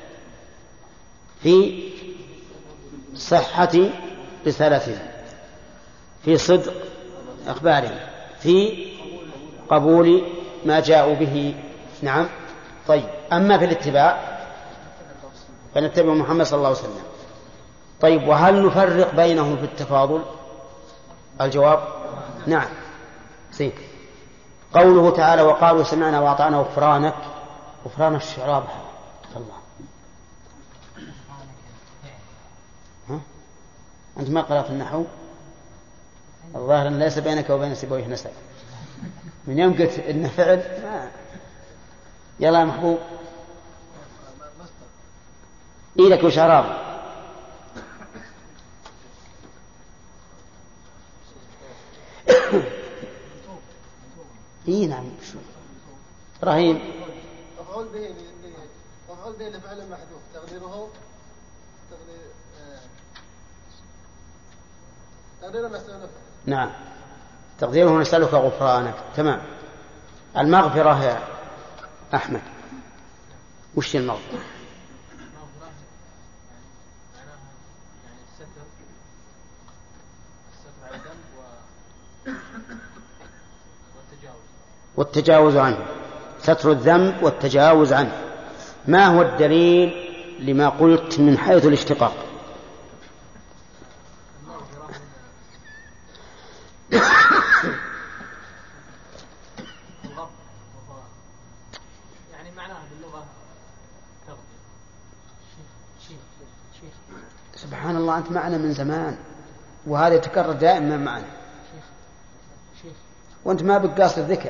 في صحة رسالتهم، في صدق أخبارهم، في قبول ما جاءوا به. نعم. طيب أما في الاتباع فنتبع محمد صلى الله عليه وسلم. طيب وهل نفرق بينهم في التفاضل؟ الجواب نعم. سي. قوله تعالى وقالوا سمعنا وأطعنا غفرانك، غفران الشراب الله. ها؟ أنت ما قرأت النحو؟ الظاهر أن ليس بينك وبين سيبويه نسب، من يوم قلت إنه فعل ما. يلا يا محبوب إيدك وشراب. إيه نعم. رهيب. مفعول به مفعول به لفعل محذوف تقديره تقدير تقديره نسألك. نعم تقديره نسألك غفرانك. تمام. المغفرة يا أحمد وش المغفرة؟ والتجاوز عنه، ستر الذنب والتجاوز عنه. ما هو الدليل لما قلت من حيث الاشتقاق؟ يعني معناها باللغة سبحان الله أنت معنا من زمان وهذا يتكرر دائما معنا وأنت ما بقاصر ذكر.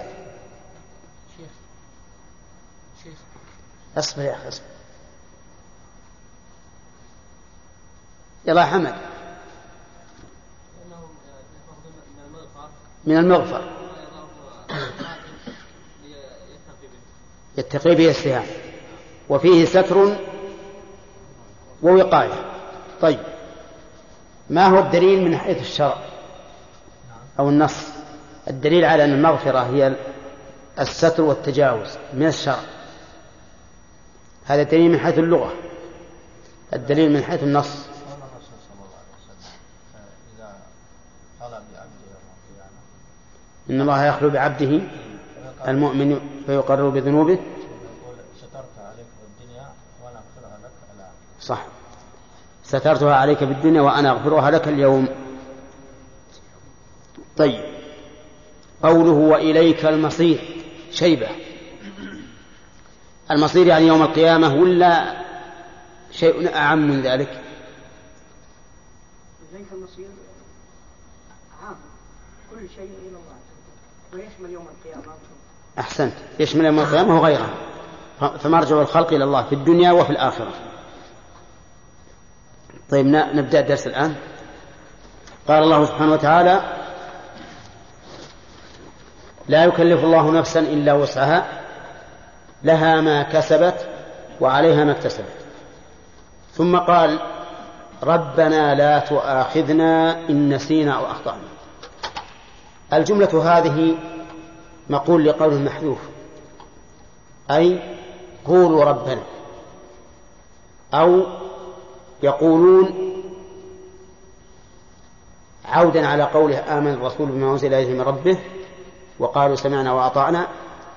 اصبر يا أخي اصبر. يلا يا حمد. من المغفر يتقي به السهام وفيه ستر ووقاية. طيب ما هو الدليل من حيث الشرع أو النص؟ الدليل على أن المغفرة هي الستر والتجاوز من الشرع، هذا الدليل من حيث اللغة. الدليل من حيث النص إن الله يخلو بعبده المؤمن فيقرر بذنوبه. صح سترتها عليك بالدنيا وأنا أغفرها لك اليوم. طيب قوله وإليك المصير شيبة، المصير يعني يوم القيامة ولا شيء أعم من ذلك؟ إليك المصير عام كل شيء إلى الله ويشمل يوم القيامة. أحسنت يشمل يوم القيامة وغيرها، فمرجع الخلق إلى الله في الدنيا وفي الآخرة. طيب نبدأ الدرس الآن. قال الله سبحانه وتعالى لا يكلف الله نفسا إلا وسعها لها ما كسبت وعليها ما اكتسبت. ثم قال ربنا لا تؤاخذنا إن نسينا أو أخطأنا. الجملة هذه مقول لقول محذوف، أي قولوا ربنا، أو يقولون عودا على قوله آمن الرسول بما أنزل إليه من ربه وقالوا سمعنا وأطعنا،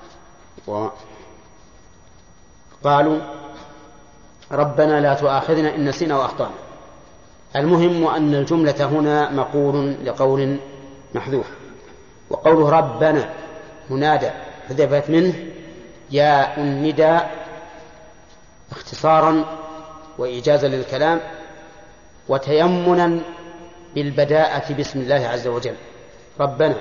وقالوا ربنا لا تؤاخذنا إن نسينا وأخطأنا. المهم أن الجملة هنا مقول لقول محذوف. وقوله ربنا منادى حذفت منه ياء النداء اختصارا وإيجازا للكلام وتيمنا بالبداءة باسم الله عز وجل ربنا.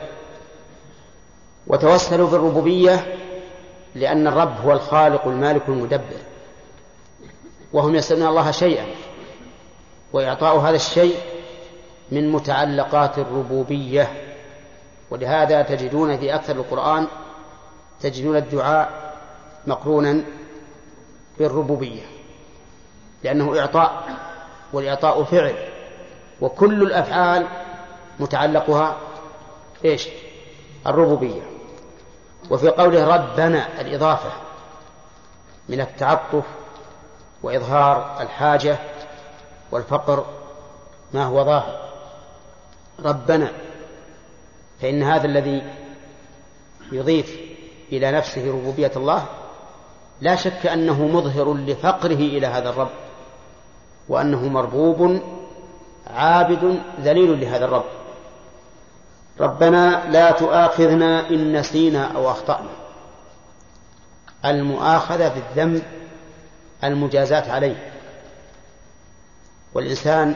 وتوسلوا بالربوبية لأن الرب هو الخالق المالك المدبر، وهم يسألون الله شيئا، وإعطاء هذا الشيء من متعلقات الربوبية. ولهذا تجدون في أكثر القرآن تجدون الدعاء مقرونا بالربوبية، لأنه إعطاء، والإعطاء فعل، وكل الأفعال متعلقها إيش؟ الربوبية. وفي قوله ربنا الإضافة من التعطف وإظهار الحاجة والفقر ما هو ظاهر ربنا، فإن هذا الذي يضيف إلى نفسه ربوبية الله لا شك أنه مظهر لفقره إلى هذا الرب، وأنه مربوب عابد ذليل لهذا الرب. ربنا لا تؤاخذنا إن نسينا أو أخطأنا. المؤاخذة بالذنب المجازات عليه، والإنسان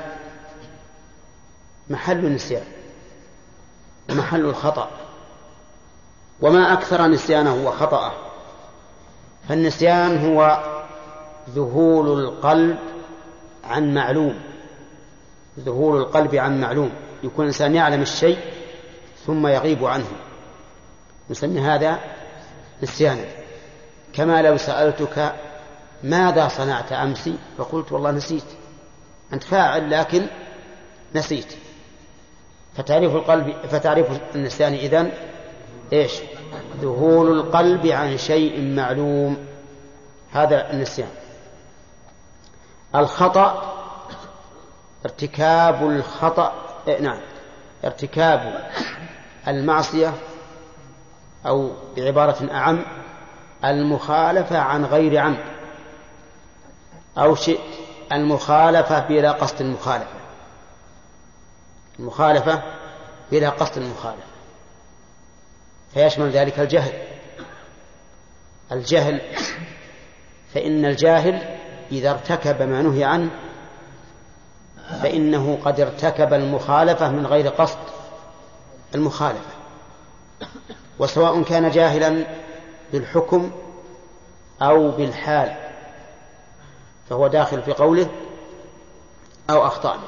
محل النسيان ومحل الخطأ، وما أكثر نسيانه وخطأه. فالنسيان هو ذهول القلب عن معلوم، ذهول القلب عن معلوم. يكون الإنسان يعلم الشيء ثم يغيب عنه، نسمي هذا نسيانا. كما لو سألتك ماذا صنعت أمس فقلت والله نسيت، أنت فاعل لكن نسيت. فتعريف القلب فتعريف النسيان إذن إيش؟ ذهول القلب عن شيء معلوم، هذا النسيان. الخطأ ارتكاب الخطأ إيه نعم ارتكاب المعصية، أو بعبارة أعم المخالفة عن غير عمد، أو شيء المخالفة بلا قصد المخالفة، المخالفة بلا قصد المخالفة، فيشمل ذلك الجهل. الجهل فإن الجاهل إذا ارتكب ما نهي عنه فإنه قد ارتكب المخالفة من غير قصد المخالفة، وسواء كان جاهلا بالحكم أو بالحال فهو داخل في قوله أو أخطأنا.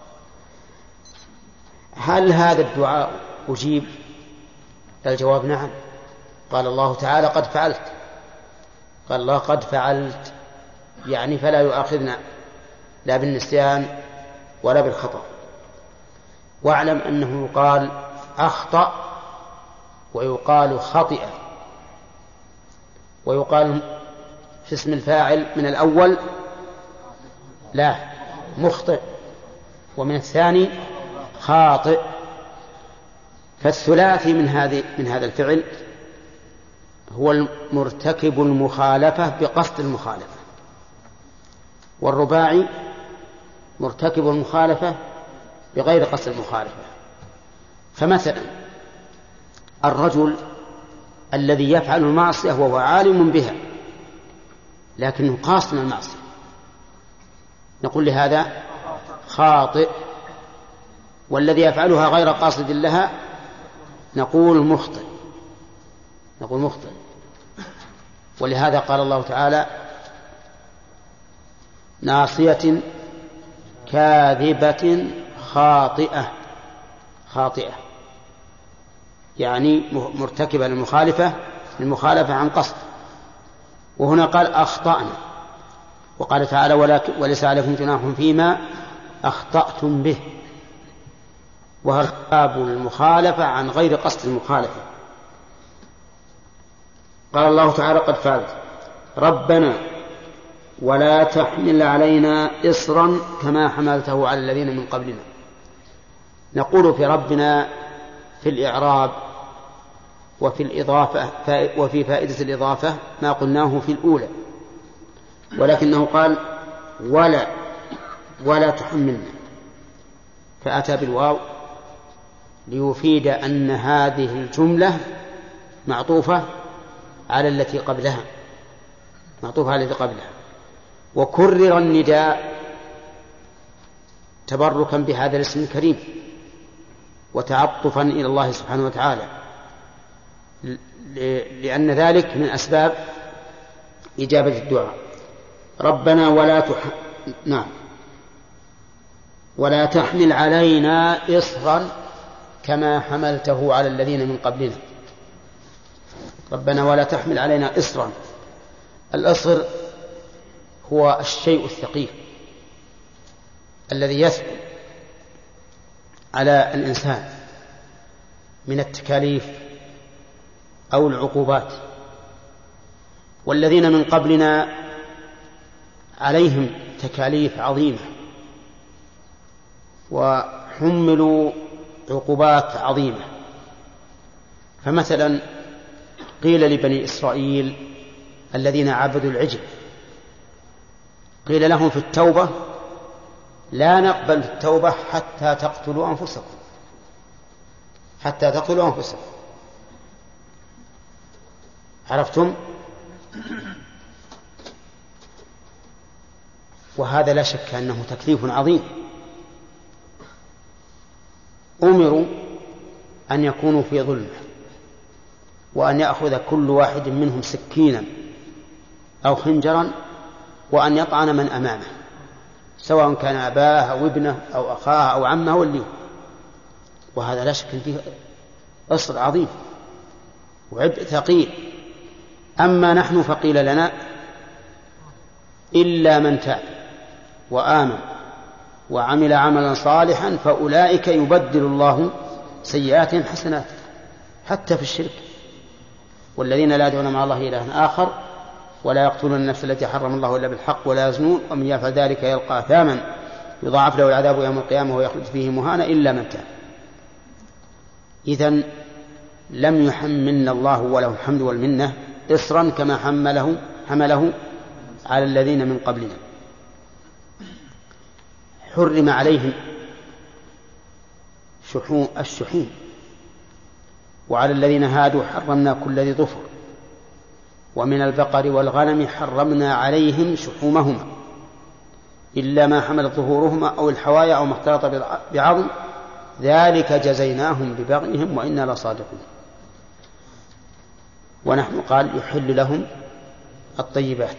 هل هذا الدعاء أجيب؟ الجواب نعم. قال الله تعالى قد فعلت، قال الله قد فعلت، يعني فلا يؤاخذنا لا بالنسيان ولا بالخطأ. واعلم أنه يقال أخطأ ويقال خطئ، ويقال في اسم الفاعل من الأول لا مخطئ، ومن الثاني خاطئ. فالثلاثي من هذه من هذا الفعل هو المرتكب المخالفة بقصد المخالفة، والرباعي مرتكب المخالفة بغير قصد المخالفة. فمثلا الرجل الذي يفعل المعصية وهو عالم بها لكنه قاصد المعصية نقول لهذا خاطئ، والذي يفعلها غير قاصد لها نقول مخطئ، نقول مخطئ. ولهذا قال الله تعالى ناصية كاذبة خاطئة، خاطئة يعني مرتكبة للمخالفة للمخالفة عن قصد. وهنا قال أخطأنا، وقال تعالى وليس عليكم جناح فيما أخطأتم به، وهرتاب المخالفة عن غير قصد المخالفة. قال الله تعالى قد فعلت ربنا ولا تحمل علينا إصرا كما حملته على الذين من قبلنا. نقول في ربنا في الإعراب وفي الإضافة وفي فائدة الإضافة ما قلناه في الأولى، ولكنه قال ولا ولا تحملنا، فأتى بالواو ليفيد أن هذه الجملة معطوفة على التي قبلها معطوفة على التي قبلها وكرر النداء تبركا بهذا الاسم الكريم وتعطفا إلى الله سبحانه وتعالى، لأن ذلك من أسباب إجابة الدعاء. ربنا ولا تح... نعم ولا تحمل علينا إصرا كما حملته على الذين من قبلنا. ربنا ولا تحمل علينا إصرا. الإصر هو الشيء الثقيل الذي يثقل على الإنسان من التكاليف أو العقوبات. والذين من قبلنا عليهم تكاليف عظيمة وحملوا عقوبات عظيمة. فمثلا قيل لبني إسرائيل الذين عبدوا العجل، قيل لهم في التوبة لا نقبل التوبة حتى تقتلوا أنفسكم حتى تقتلوا أنفسكم. عرفتم؟ وهذا لا شك أنه تكليف عظيم. أمروا أن يكونوا في ظلمة وأن يأخذ كل واحد منهم سكينا أو خنجرا وأن يطعن من أمامه، سواء كان أباه أو ابنه أو أخاه أو عمه أو اللي. وهذا لا شك فيه أصل عظيم وعبء ثقيل. أما نحن فقيل لنا إلا من تاب وآمن وعمل عملا صالحا فأولئك يبدل الله سيئاتهم حسنات، حتى في الشرك. والذين لا يدعون مع الله إلها آخر ولا يقتلون النفس التي حرم الله إلا بالحق ولا يزنون ومن يفعل ذلك يلقى أثاما يضاعف له العذاب يوم القيامة ويخلد فيه مهانا إلا من تاب. إذن لم يحملنا الله وله الحمد والمنة إصرا كما حمله حمله على الذين من قبلنا. حرم عليهم شحوم الشحوم، وعلى الذين هادوا حرمنا كل ذي ظفر، ومن البقر والغنم حرمنا عليهم شحومهما إلا ما حملت ظهورهما أو الحوايا أو ما اختلط بعظم ذلك جزيناهم ببغيهم وإنا لصادقون. ونحن قال يحل لهم الطيبات.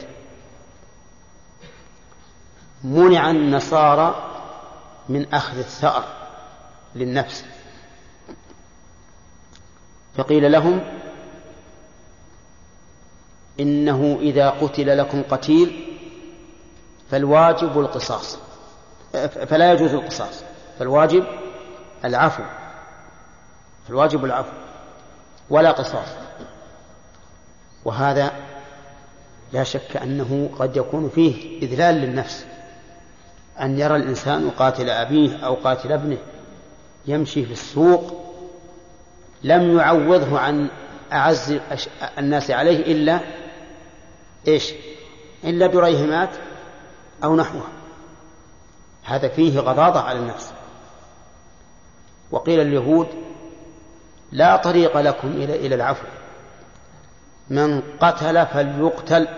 منع النصارى من أخذ الثأر للنفس، فقيل لهم إنه إذا قتل لكم قتيل فالواجب القصاص، فلا يجوز القصاص، فالواجب العفو، فالواجب العفو ولا قصاص. وهذا لا شك أنه قد يكون فيه إذلال للنفس، أن يرى الإنسان قاتل أبيه أو قاتل ابنه يمشي في السوق لم يعوضه عن أعز الناس عليه إلا إيش؟ إلا دريهمات أو نحوها. هذا فيه غضاضة على النفس. وقيل اليهود لا طريق لكم إلى العفو، من قتل فليقتل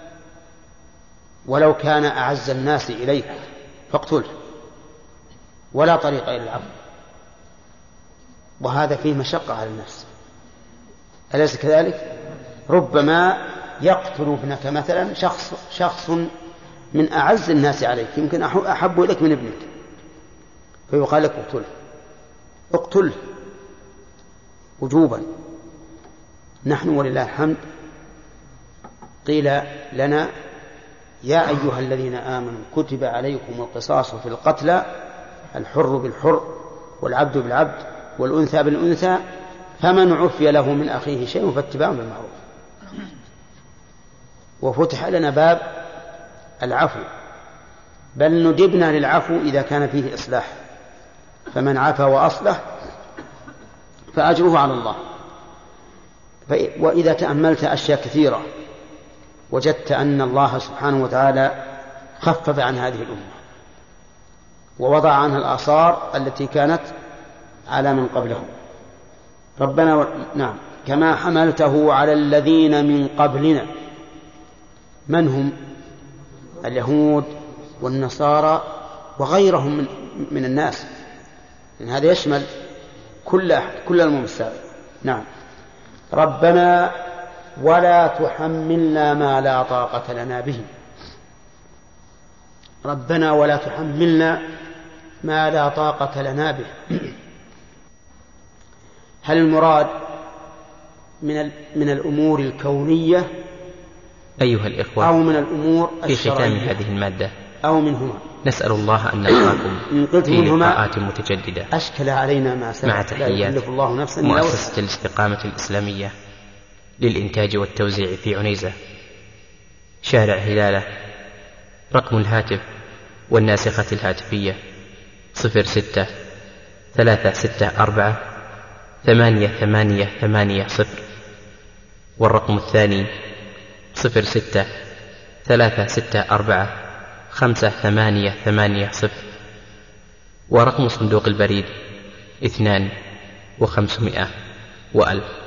ولو كان أعز الناس إليك فاقتله، ولا طريق إلى العفو. وهذا فيه مشقة على النفس، أليس كذلك؟ ربما يقتل ابنك مثلا شخص, شخص من أعز الناس عليك، يمكن أحب إليك من ابنك، فيقال لك اقتله اقتله وجوبا. نحن ولله الحمد قيل لنا يا أيها الذين آمنوا كتب عليكم القصاص في القتلى الحر بالحر والعبد بالعبد والأنثى بالأنثى فمن عفي له من أخيه شيء فاتباع بالمعروف. وفتح لنا باب العفو، بل ندبنا للعفو إذا كان فيه إصلاح، فمن عفا وأصلح فأجره على الله. وإذا تأملت أشياء كثيرة وجدت أن الله سبحانه وتعالى خفف عن هذه الأمة ووضع عنها الآثار التي كانت على من قبلهم. ربنا و... نعم كما حملته على الذين من قبلنا. من هم؟ اليهود والنصارى وغيرهم من, من الناس، إن هذا يشمل كل أحد كل المسلمين. نعم. ربنا ولا تحملنا ما لا طاقة لنا به. ربنا ولا تحملنا ما لا طاقة لنا به. هل المراد من من الأمور الكونية أيها الإخوة أو من الأمور في الشرعية؟ ختام هذه المادة أو منهما؟ نسأل الله أن نلقاكم في لقاءات متجددة. أشكل علينا ما سبق. مع تحيات مؤسسة الاستقامة الإسلامية للإنتاج والتوزيع في عنيزة شارع هلالة. رقم الهاتف والناسخة الهاتفية صفر ستة ثلاثة ستة أربعة ثمانية ثمانية ثمانية صفر، والرقم الثاني صفر ستة ثلاثة ستة أربعة خمسة ثمانية ثمانية صفر، ورقم صندوق البريد اثنان وخمسمائة وألف.